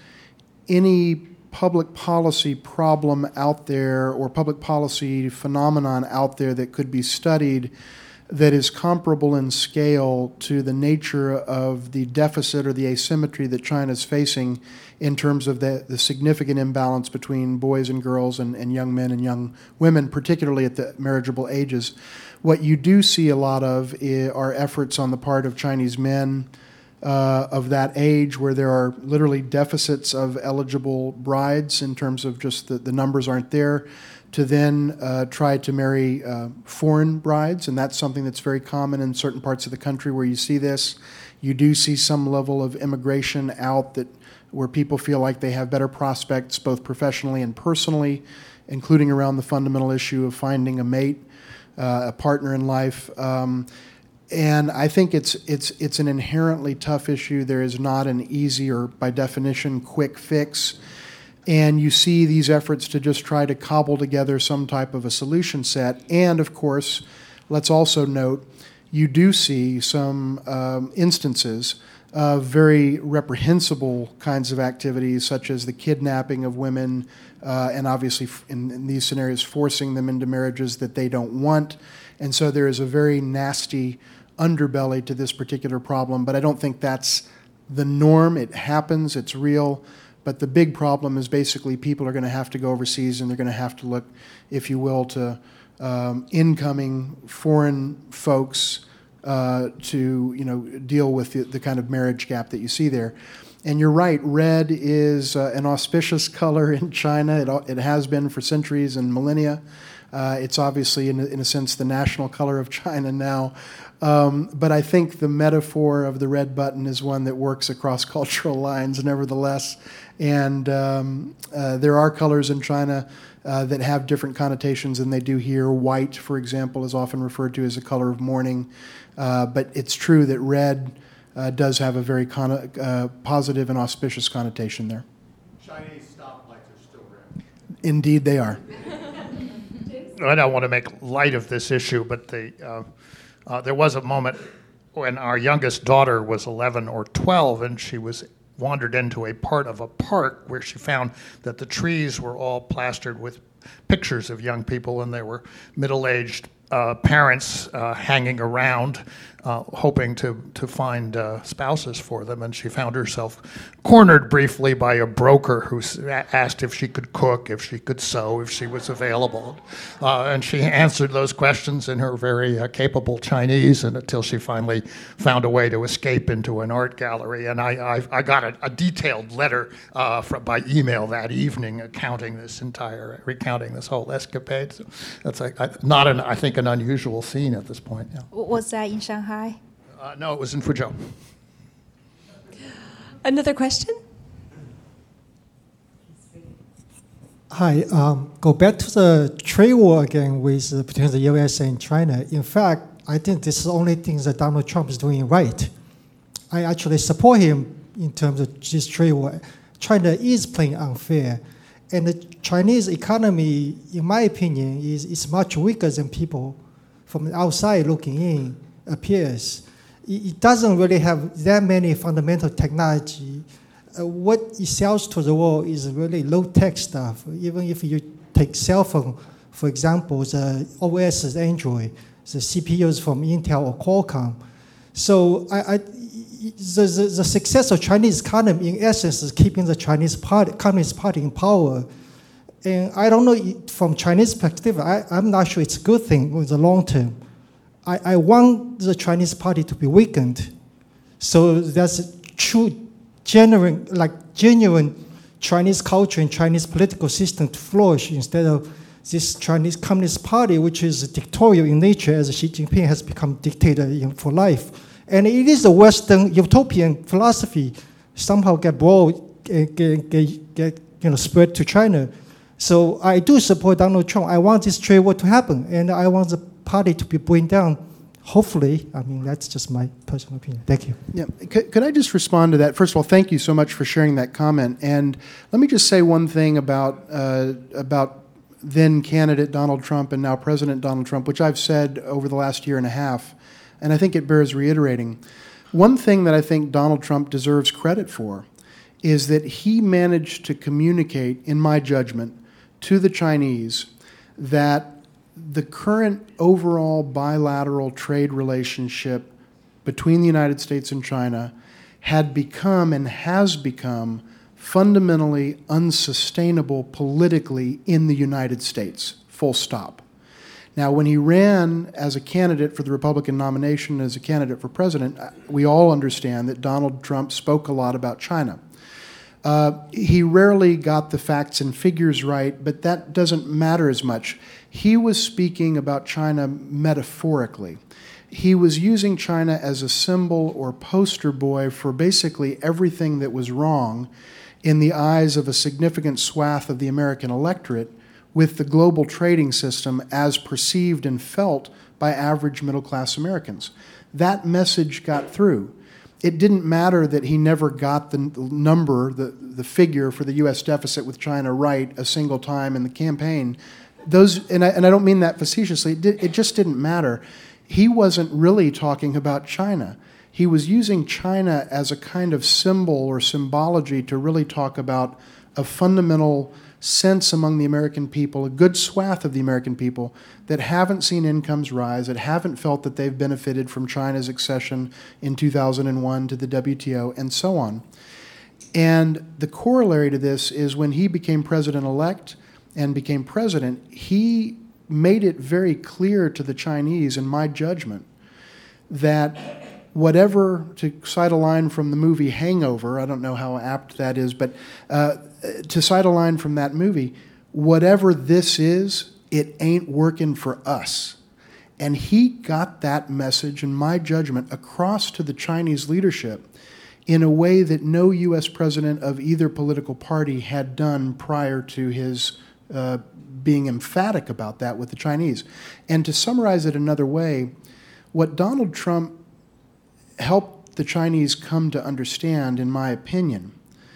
any public policy problem out there or public policy phenomenon out there that could be studied that is comparable in scale to the nature of the deficit or the asymmetry that China is facing in terms of the, the significant imbalance between boys and girls and, and young men and young women, particularly at the marriageable ages. What you do see a lot of are efforts on the part of Chinese men uh, of that age where there are literally deficits of eligible brides in terms of just the, the numbers aren't there, to then uh, try to marry uh, foreign brides, and that's something that's very common in certain parts of the country where you see this. You do see some level of immigration out that where people feel like they have better prospects both professionally and personally, including around the fundamental issue of finding a mate, uh, a partner in life. Um, and I think it's it's it's an inherently tough issue. There is not an easy or, by definition, quick fix. And you see these efforts to just try to cobble together some type of a solution set. And, of course, let's also note, you do see some um, instances of very reprehensible kinds of activities, such as the kidnapping of women, uh, and obviously in, in these scenarios forcing them into marriages that they don't want. And so there is a very nasty underbelly to this particular problem. But I don't think that's the norm. It happens. It's real. But the big problem is basically people are going to have to go overseas and they're going to have to look, if you will, to um, incoming foreign folks uh, to, you know, deal with the, the kind of marriage gap that you see there. And you're right, red is uh, an auspicious color in China. It, it has been for centuries and millennia. Uh, it's obviously, in a, in a sense, the national color of China now. Um, but I think the metaphor of the red button is one that works across cultural lines, nevertheless. And um, uh, there are colors in China uh, that have different connotations than they do here. White, for example, is often referred to as a color of mourning. Uh, but it's true that red uh, does have a very con- uh, positive and auspicious connotation there. Chinese stoplights are still red. Indeed, they are. I don't want to make light of this issue, but the, uh, uh, there was a moment when our youngest daughter was eleven or twelve, and she was wandered into a part of a park where she found that the trees were all plastered with pictures of young people, and there were middle-aged uh, parents uh, hanging around, uh, hoping to to find uh, spouses for them. And she found herself cornered briefly by a broker who asked if she could cook, if she could sew, if she was available. Uh, and she answered those questions in her very uh, capable Chinese, and until she finally found a way to escape into an art gallery. And I, I, I got a, a detailed letter uh, from, by email that evening, accounting this entire, recounting this whole escapade. So that's like, I, not an, I think, an unusual scene at this point. Yeah. Was that in Shanghai? Uh, no, it was in Fuzhou. Another question? Hi. Um, go back to the trade war again with uh, between the U S and China. In fact, I think this is the only thing that Donald Trump is doing right. I actually support him in terms of this trade war. China is playing unfair, and the Chinese economy, in my opinion, is, is much weaker than people from the outside looking in appears. It doesn't really have that many fundamental technology. Uh, what it sells to the world is really low-tech stuff. Even if you take cell phone, for example, the O S is Android, the C P Us from Intel or Qualcomm. So I, I, the, the, the success of Chinese economy, in essence, is keeping the Chinese party, Communist Party in power. And I don't know, from Chinese perspective, I, I'm not sure it's a good thing in the long term. I, I want the Chinese party to be weakened, so there's a true, genuine, like genuine Chinese culture and Chinese political system to flourish instead of this Chinese Communist Party, which is dictatorial in nature, as Xi Jinping has become dictator in, for life, And it is a Western utopian philosophy somehow get brought, get, get, get you know, spread to China. So I do support Donald Trump. I want this trade war to happen, and I want the party to be bring down. Hopefully, I mean, that's just my personal opinion. Thank you. Yeah. Could, could I just respond to that? First of all, thank you so much for sharing that comment. And let me just say one thing about uh, about then candidate Donald Trump and now President Donald Trump, which I've said over the last year and a half, and I think it bears reiterating. One thing that I think Donald Trump deserves credit for is that he managed to communicate, in my judgment, to the Chinese that the current overall bilateral trade relationship between the United States and China had become and has become fundamentally unsustainable politically in the United States, full stop. Now, when he ran as a candidate for the Republican nomination, as a candidate for president, we all understand that Donald Trump spoke a lot about China. Uh, he rarely got the facts and figures right, but that doesn't matter as much. He was speaking about China metaphorically. He was using China as a symbol or poster boy for basically everything that was wrong in the eyes of a significant swath of the American electorate with the global trading system as perceived and felt by average middle-class Americans. That message got through. It didn't matter that he never got the number, the, the figure for the U S deficit with China right a single time in the campaign. Those, and I, and I don't mean that facetiously, it, did, it just didn't matter. He wasn't really talking about China. He was using China as a kind of symbol or symbology to really talk about a fundamental sense among the American people, a good swath of the American people, that haven't seen incomes rise, that haven't felt that they've benefited from China's accession in two thousand one to the W T O, and so on. And the corollary to this is when he became president-elect and became president, he made it very clear to the Chinese, in my judgment, that whatever, to cite a line from the movie Hangover, I don't know how apt that is, but uh, to cite a line from that movie, whatever this is, it ain't working for us. And he got that message, in my judgment, across to the Chinese leadership in a way that no U S president of either political party had done prior to his uh, being emphatic about that with the Chinese. And to summarize it another way, what Donald Trump helped the Chinese come to understand, in my opinion,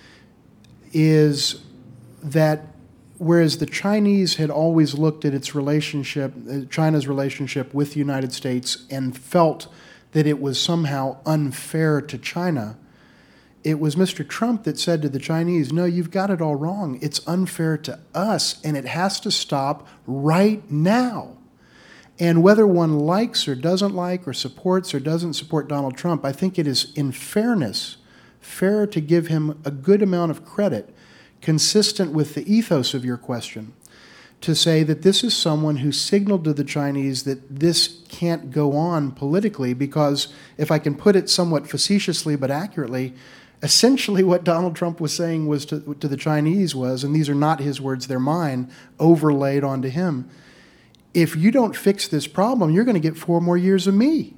is that whereas the Chinese had always looked at its relationship, China's relationship with the United States, and felt that it was somehow unfair to China, it was Mister Trump that said to the Chinese, no, you've got it all wrong. It's unfair to us, and it has to stop right now. And whether one likes or doesn't like or supports or doesn't support Donald Trump, I think it is, in fairness, fair to give him a good amount of credit, consistent with the ethos of your question, to say that this is someone who signaled to the Chinese that this can't go on politically, because if I can put it somewhat facetiously but accurately, essentially what Donald Trump was saying was to, to the Chinese was, and these are not his words, they're mine, overlaid onto him, if you don't fix this problem, you're going to get four more years of me.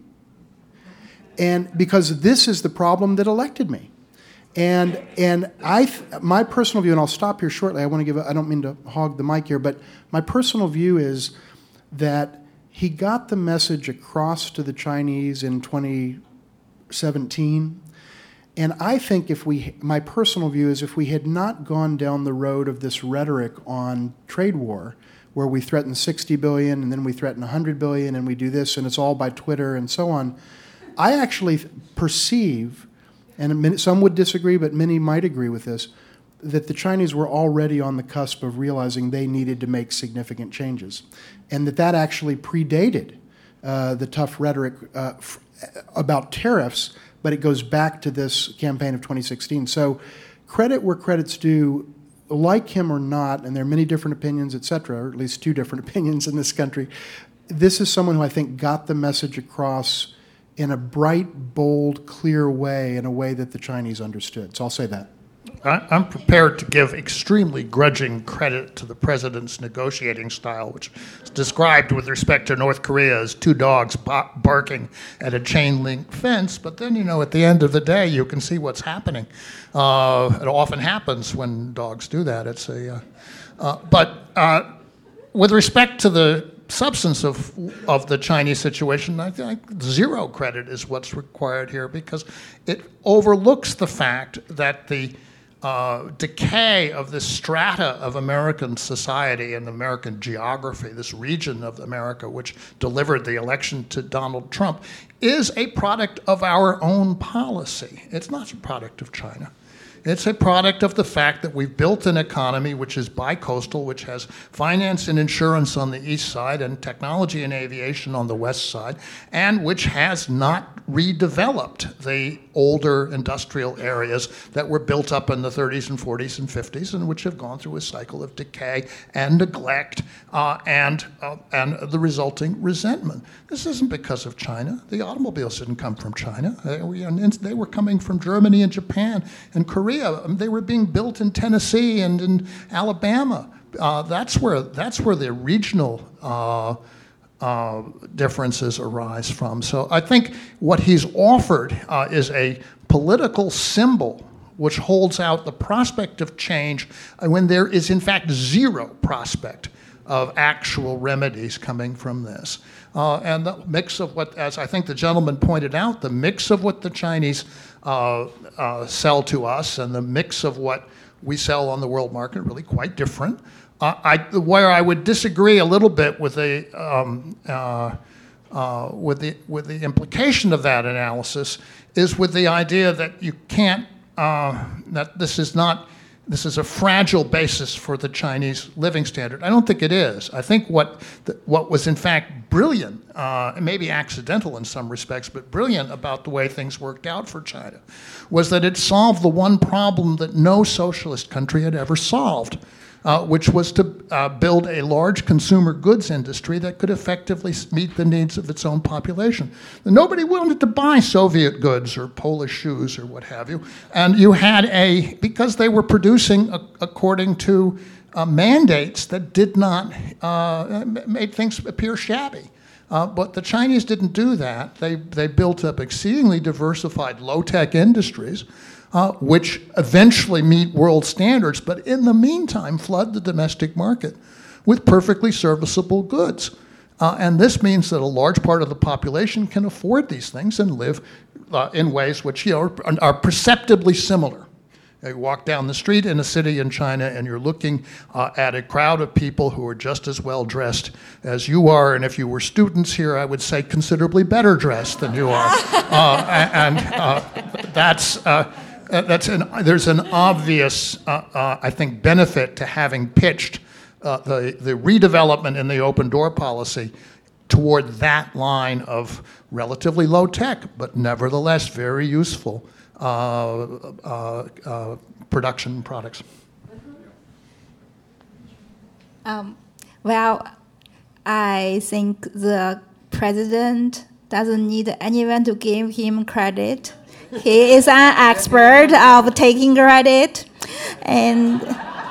And because this is the problem that elected me. And and I, my personal view, and I'll stop here shortly, I want to give, a, I don't mean to hog the mic here, but my personal view is that he got the message across to the Chinese in twenty seventeen. And I think if we, my personal view is if we had not gone down the road of this rhetoric on trade war, where we threaten sixty billion dollars and then we threaten one hundred billion dollars and we do this and it's all by Twitter and so on, I actually perceive, and some would disagree, but many might agree with this, that the Chinese were already on the cusp of realizing they needed to make significant changes, and that that actually predated uh, the tough rhetoric uh, f- about tariffs, but it goes back to this campaign of twenty sixteen. So credit where credit's due. Like him or not, and there are many different opinions, et cetera, or at least two different opinions in this country, this is someone who I think got the message across in a bright, bold, clear way, in a way that the Chinese understood. So I'll say that. I, I'm prepared to give extremely grudging credit to the president's negotiating style, which is described with respect to North Korea as two dogs ba- barking at a chain link fence. But then, you know, at the end of the day, you can see what's happening. Uh, it often happens when dogs do that. It's a, uh, uh, but uh, with respect to the substance of of the Chinese situation, I think zero credit is what's required here, because it overlooks the fact that the uh, decay of this strata of American society and American geography, this region of America which delivered the election to Donald Trump, is a product of our own policy. It's not a product of China. It's a product of the fact that we've built an economy which is bi-coastal, which has finance and insurance on the east side and technology and aviation on the west side, and which has not redeveloped the older industrial areas that were built up in the thirties and forties and fifties, and which have gone through a cycle of decay and neglect uh, and, uh, and the resulting resentment. This isn't because of China. The automobiles didn't come from China. They were, they were coming from Germany and Japan and Korea. They were being built in Tennessee and in Alabama. Uh, that's where that's where the regional uh, uh, differences arise from. So I think what he's offered uh, is a political symbol which holds out the prospect of change when there is in fact zero prospect of actual remedies coming from this. Uh, and the mix of what, as I think the gentleman pointed out, the mix of what the Chinese uh, uh, sell to us and the mix of what we sell on the world market are really quite different. Uh, I, where I would disagree a little bit with the um, uh, uh, with the with the implication of that analysis is with the idea that you can't uh, that this is not. This is a fragile basis for the Chinese living standard. I don't think it is. I think what the, what was in fact brilliant, uh, and maybe accidental in some respects, but brilliant about the way things worked out for China, was that it solved the one problem that no socialist country had ever solved, uh, which was to uh, build a large consumer goods industry that could effectively meet the needs of its own population. Nobody wanted to buy Soviet goods or Polish shoes or what have you, and you had a, because they were producing a, according to uh, mandates that did not, uh, made things appear shabby. Uh, but the Chinese didn't do that. They, they built up exceedingly diversified low-tech industries, Uh, which eventually meet world standards, but in the meantime flood the domestic market with perfectly serviceable goods. Uh, and this means that a large part of the population can afford these things and live uh, in ways which, you know, are, are perceptibly similar. You walk down the street in a city in China and you're looking uh, at a crowd of people who are just as well dressed as you are, and if you were students here, I would say considerably better dressed than you are. uh, and uh, that's... Uh, Uh, that's an, there's an obvious, uh, uh, I think, benefit to having pitched uh, the, the redevelopment in the open door policy toward that line of relatively low tech, but nevertheless very useful uh, uh, uh, production products. Um, well, I think the president doesn't need anyone to give him credit. He is an expert of taking credit, and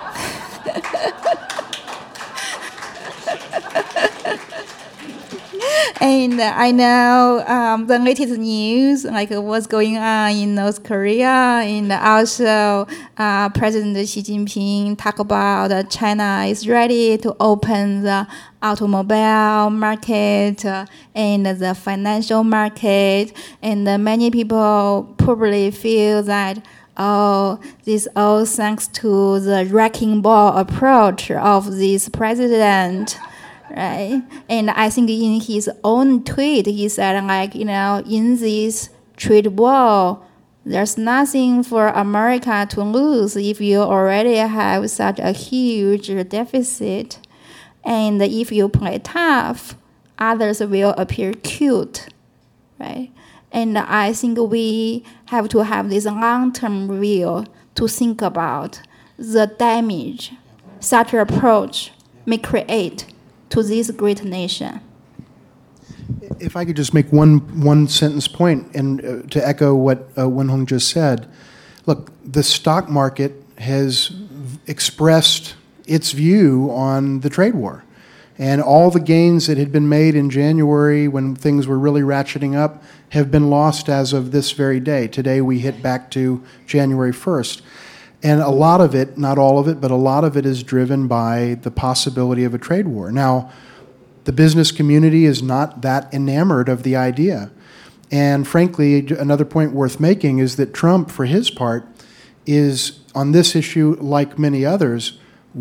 and I know um, the latest news, like what's going on in North Korea, and also uh, President Xi Jinping talk about uh, China is ready to open the automobile market uh, and the financial market, and uh, many people probably feel that, oh, this all thanks to the wrecking ball approach of this president. Right, and I think in his own tweet, he said, like, you know, in this trade war, there's nothing for America to lose if you already have such a huge deficit. And if you play tough, others will appear cute, right? And I think we have to have this long-term view to think about the damage such an approach may create to this great nation. If I could just make one one sentence point, and uh, to echo what uh, Wenhong just said, look, the stock market has expressed its view on the trade war. And all the gains that had been made in January when things were really ratcheting up have been lost as of this very day. Today we hit back to January first. And a lot of it, not all of it, but a lot of it is driven by the possibility of a trade war. Now, the business community is not that enamored of the idea. And frankly, another point worth making is that Trump, for his part, is, on this issue, like many others,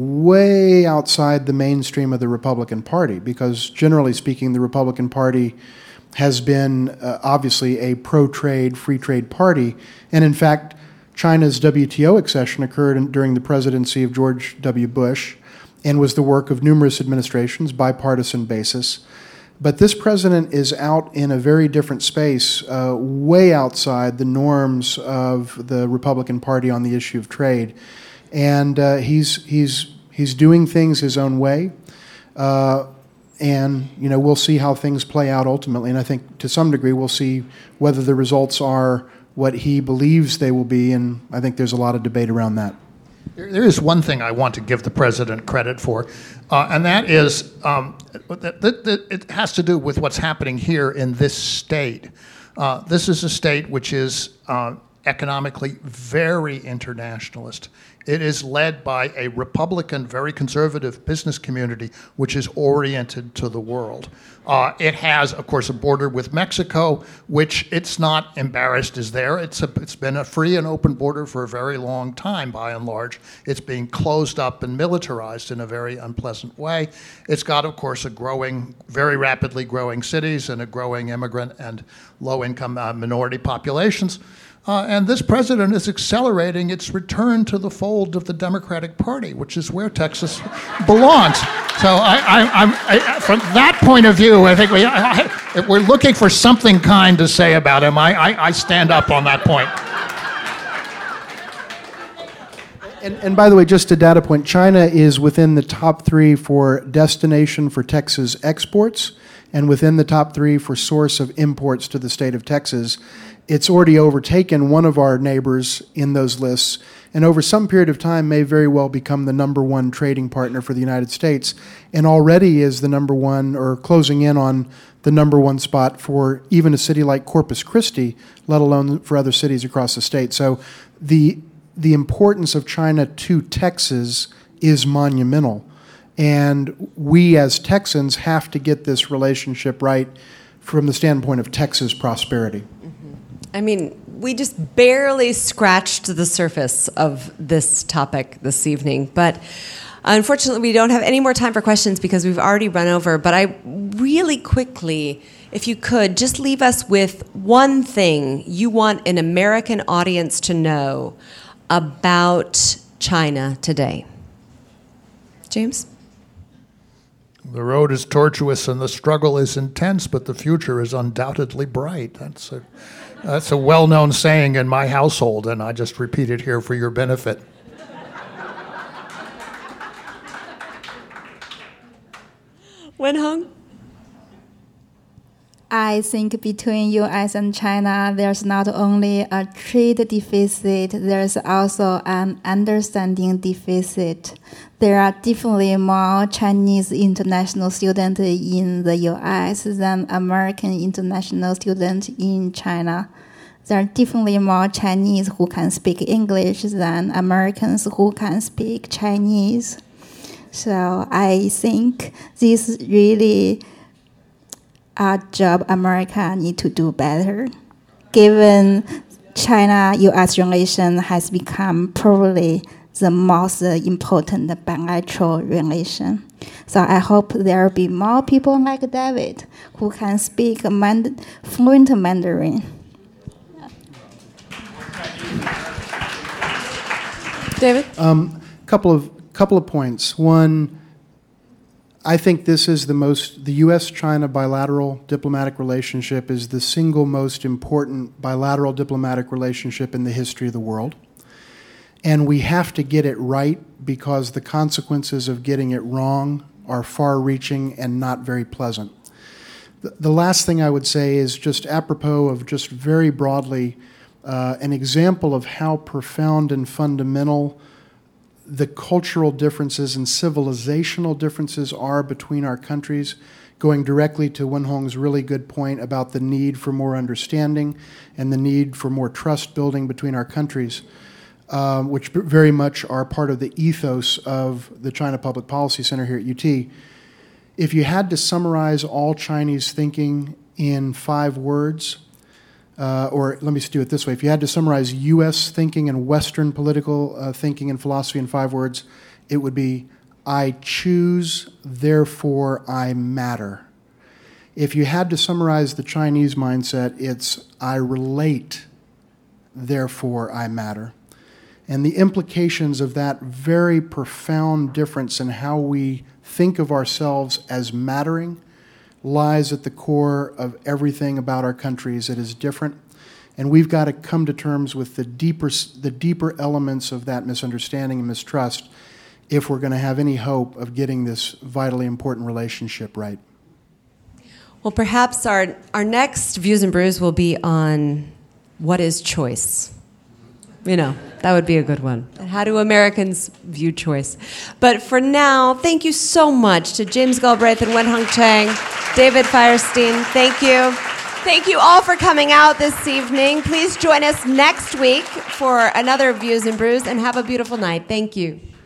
way outside the mainstream of the Republican Party, because generally speaking, the Republican Party has been uh, obviously a pro-trade, free trade party. And in fact, China's W T O accession occurred in, during the presidency of George W. Bush and was the work of numerous administrations, bipartisan basis. But this president is out in a very different space, uh, way outside the norms of the Republican Party on the issue of trade. And uh, he's, he's, he's doing things his own way. Uh, and, you know, we'll see how things play out ultimately. And I think to some degree we'll see whether the results are what he believes they will be. And I think there's a lot of debate around that. There is one thing I want to give the president credit for, uh, and that is um, that, that, that it has to do with what's happening here in this state. Uh, this is a state which is uh, economically very internationalist. It is led by a Republican, very conservative business community, which is oriented to the world. Uh, it has, of course, a border with Mexico, which it's not embarrassed is there. It's, a, it's been a free and open border for a very long time, by and large. It's being closed up and militarized in a very unpleasant way. It's got, of course, a growing, very rapidly growing cities and a growing immigrant and low-income uh, minority populations. Uh, and this president is accelerating its return to the fold of the Democratic Party, which is where Texas belongs. So I, I, I'm, I, from that point of view, I think we, I, if we're looking for something kind to say about him, I, I, I stand up on that point. And, and by the way, just a data point, China is within the top three for destination for Texas exports and within the top three for source of imports to the state of Texas. It's already overtaken one of our neighbors in those lists, and over some period of time may very well become the number one trading partner for the United States, and already is the number one, or closing in on the number one spot for even a city like Corpus Christi, let alone for other cities across the state. So the the importance of China to Texas is monumental, and we as Texans have to get this relationship right from the standpoint of Texas prosperity. I mean, we just barely scratched the surface of this topic this evening, but unfortunately we don't have any more time for questions because we've already run over. But I really quickly, if you could, just leave us with one thing you want an American audience to know about China today. James? The road is tortuous and the struggle is intense, but the future is undoubtedly bright. That's a, that's a well-known saying in my household, and I just repeat it here for your benefit. Wenheng? I think between U S and China, there's not only a trade deficit, there's also an understanding deficit. There are definitely more Chinese international students in the U S than American international students in China. There are definitely more Chinese who can speak English than Americans who can speak Chinese. So I think this really a job America need to do better, given China-U S relation has become probably the most important bilateral relation. So I hope there will be more people like David who can speak mand- fluent Mandarin. David? Um, couple of couple of points. One, I think this is the most, the U S China bilateral diplomatic relationship is the single most important bilateral diplomatic relationship in the history of the world. And we have to get it right because the consequences of getting it wrong are far-reaching and not very pleasant. The, the last thing I would say is just apropos of just very broadly uh, an example of how profound and fundamental the cultural differences and civilizational differences are between our countries, going directly to Wenhong's really good point about the need for more understanding and the need for more trust building between our countries, um, which very much are part of the ethos of the China Public Policy Center here at U T. If you had to summarize all Chinese thinking in five words, uh, or let me do it this way, if you had to summarize U S thinking and Western political uh, thinking and philosophy in five words, it would be, I choose, therefore I matter. If you had to summarize the Chinese mindset, it's, I relate, therefore I matter. And the implications of that very profound difference in how we think of ourselves as mattering lies at the core of everything about our countries that is different. And we've got to come to terms with the deeper, the deeper elements of that misunderstanding and mistrust if we're going to have any hope of getting this vitally important relationship right. Well, perhaps our, our next Views and Brews will be on what is choice. You know, that would be a good one. And how do Americans view choice? But for now, thank you so much to James Galbraith and Wenhong Chang, David Firestein. Thank you. Thank you all for coming out this evening. Please join us next week for another Views and Brews, and have a beautiful night. Thank you.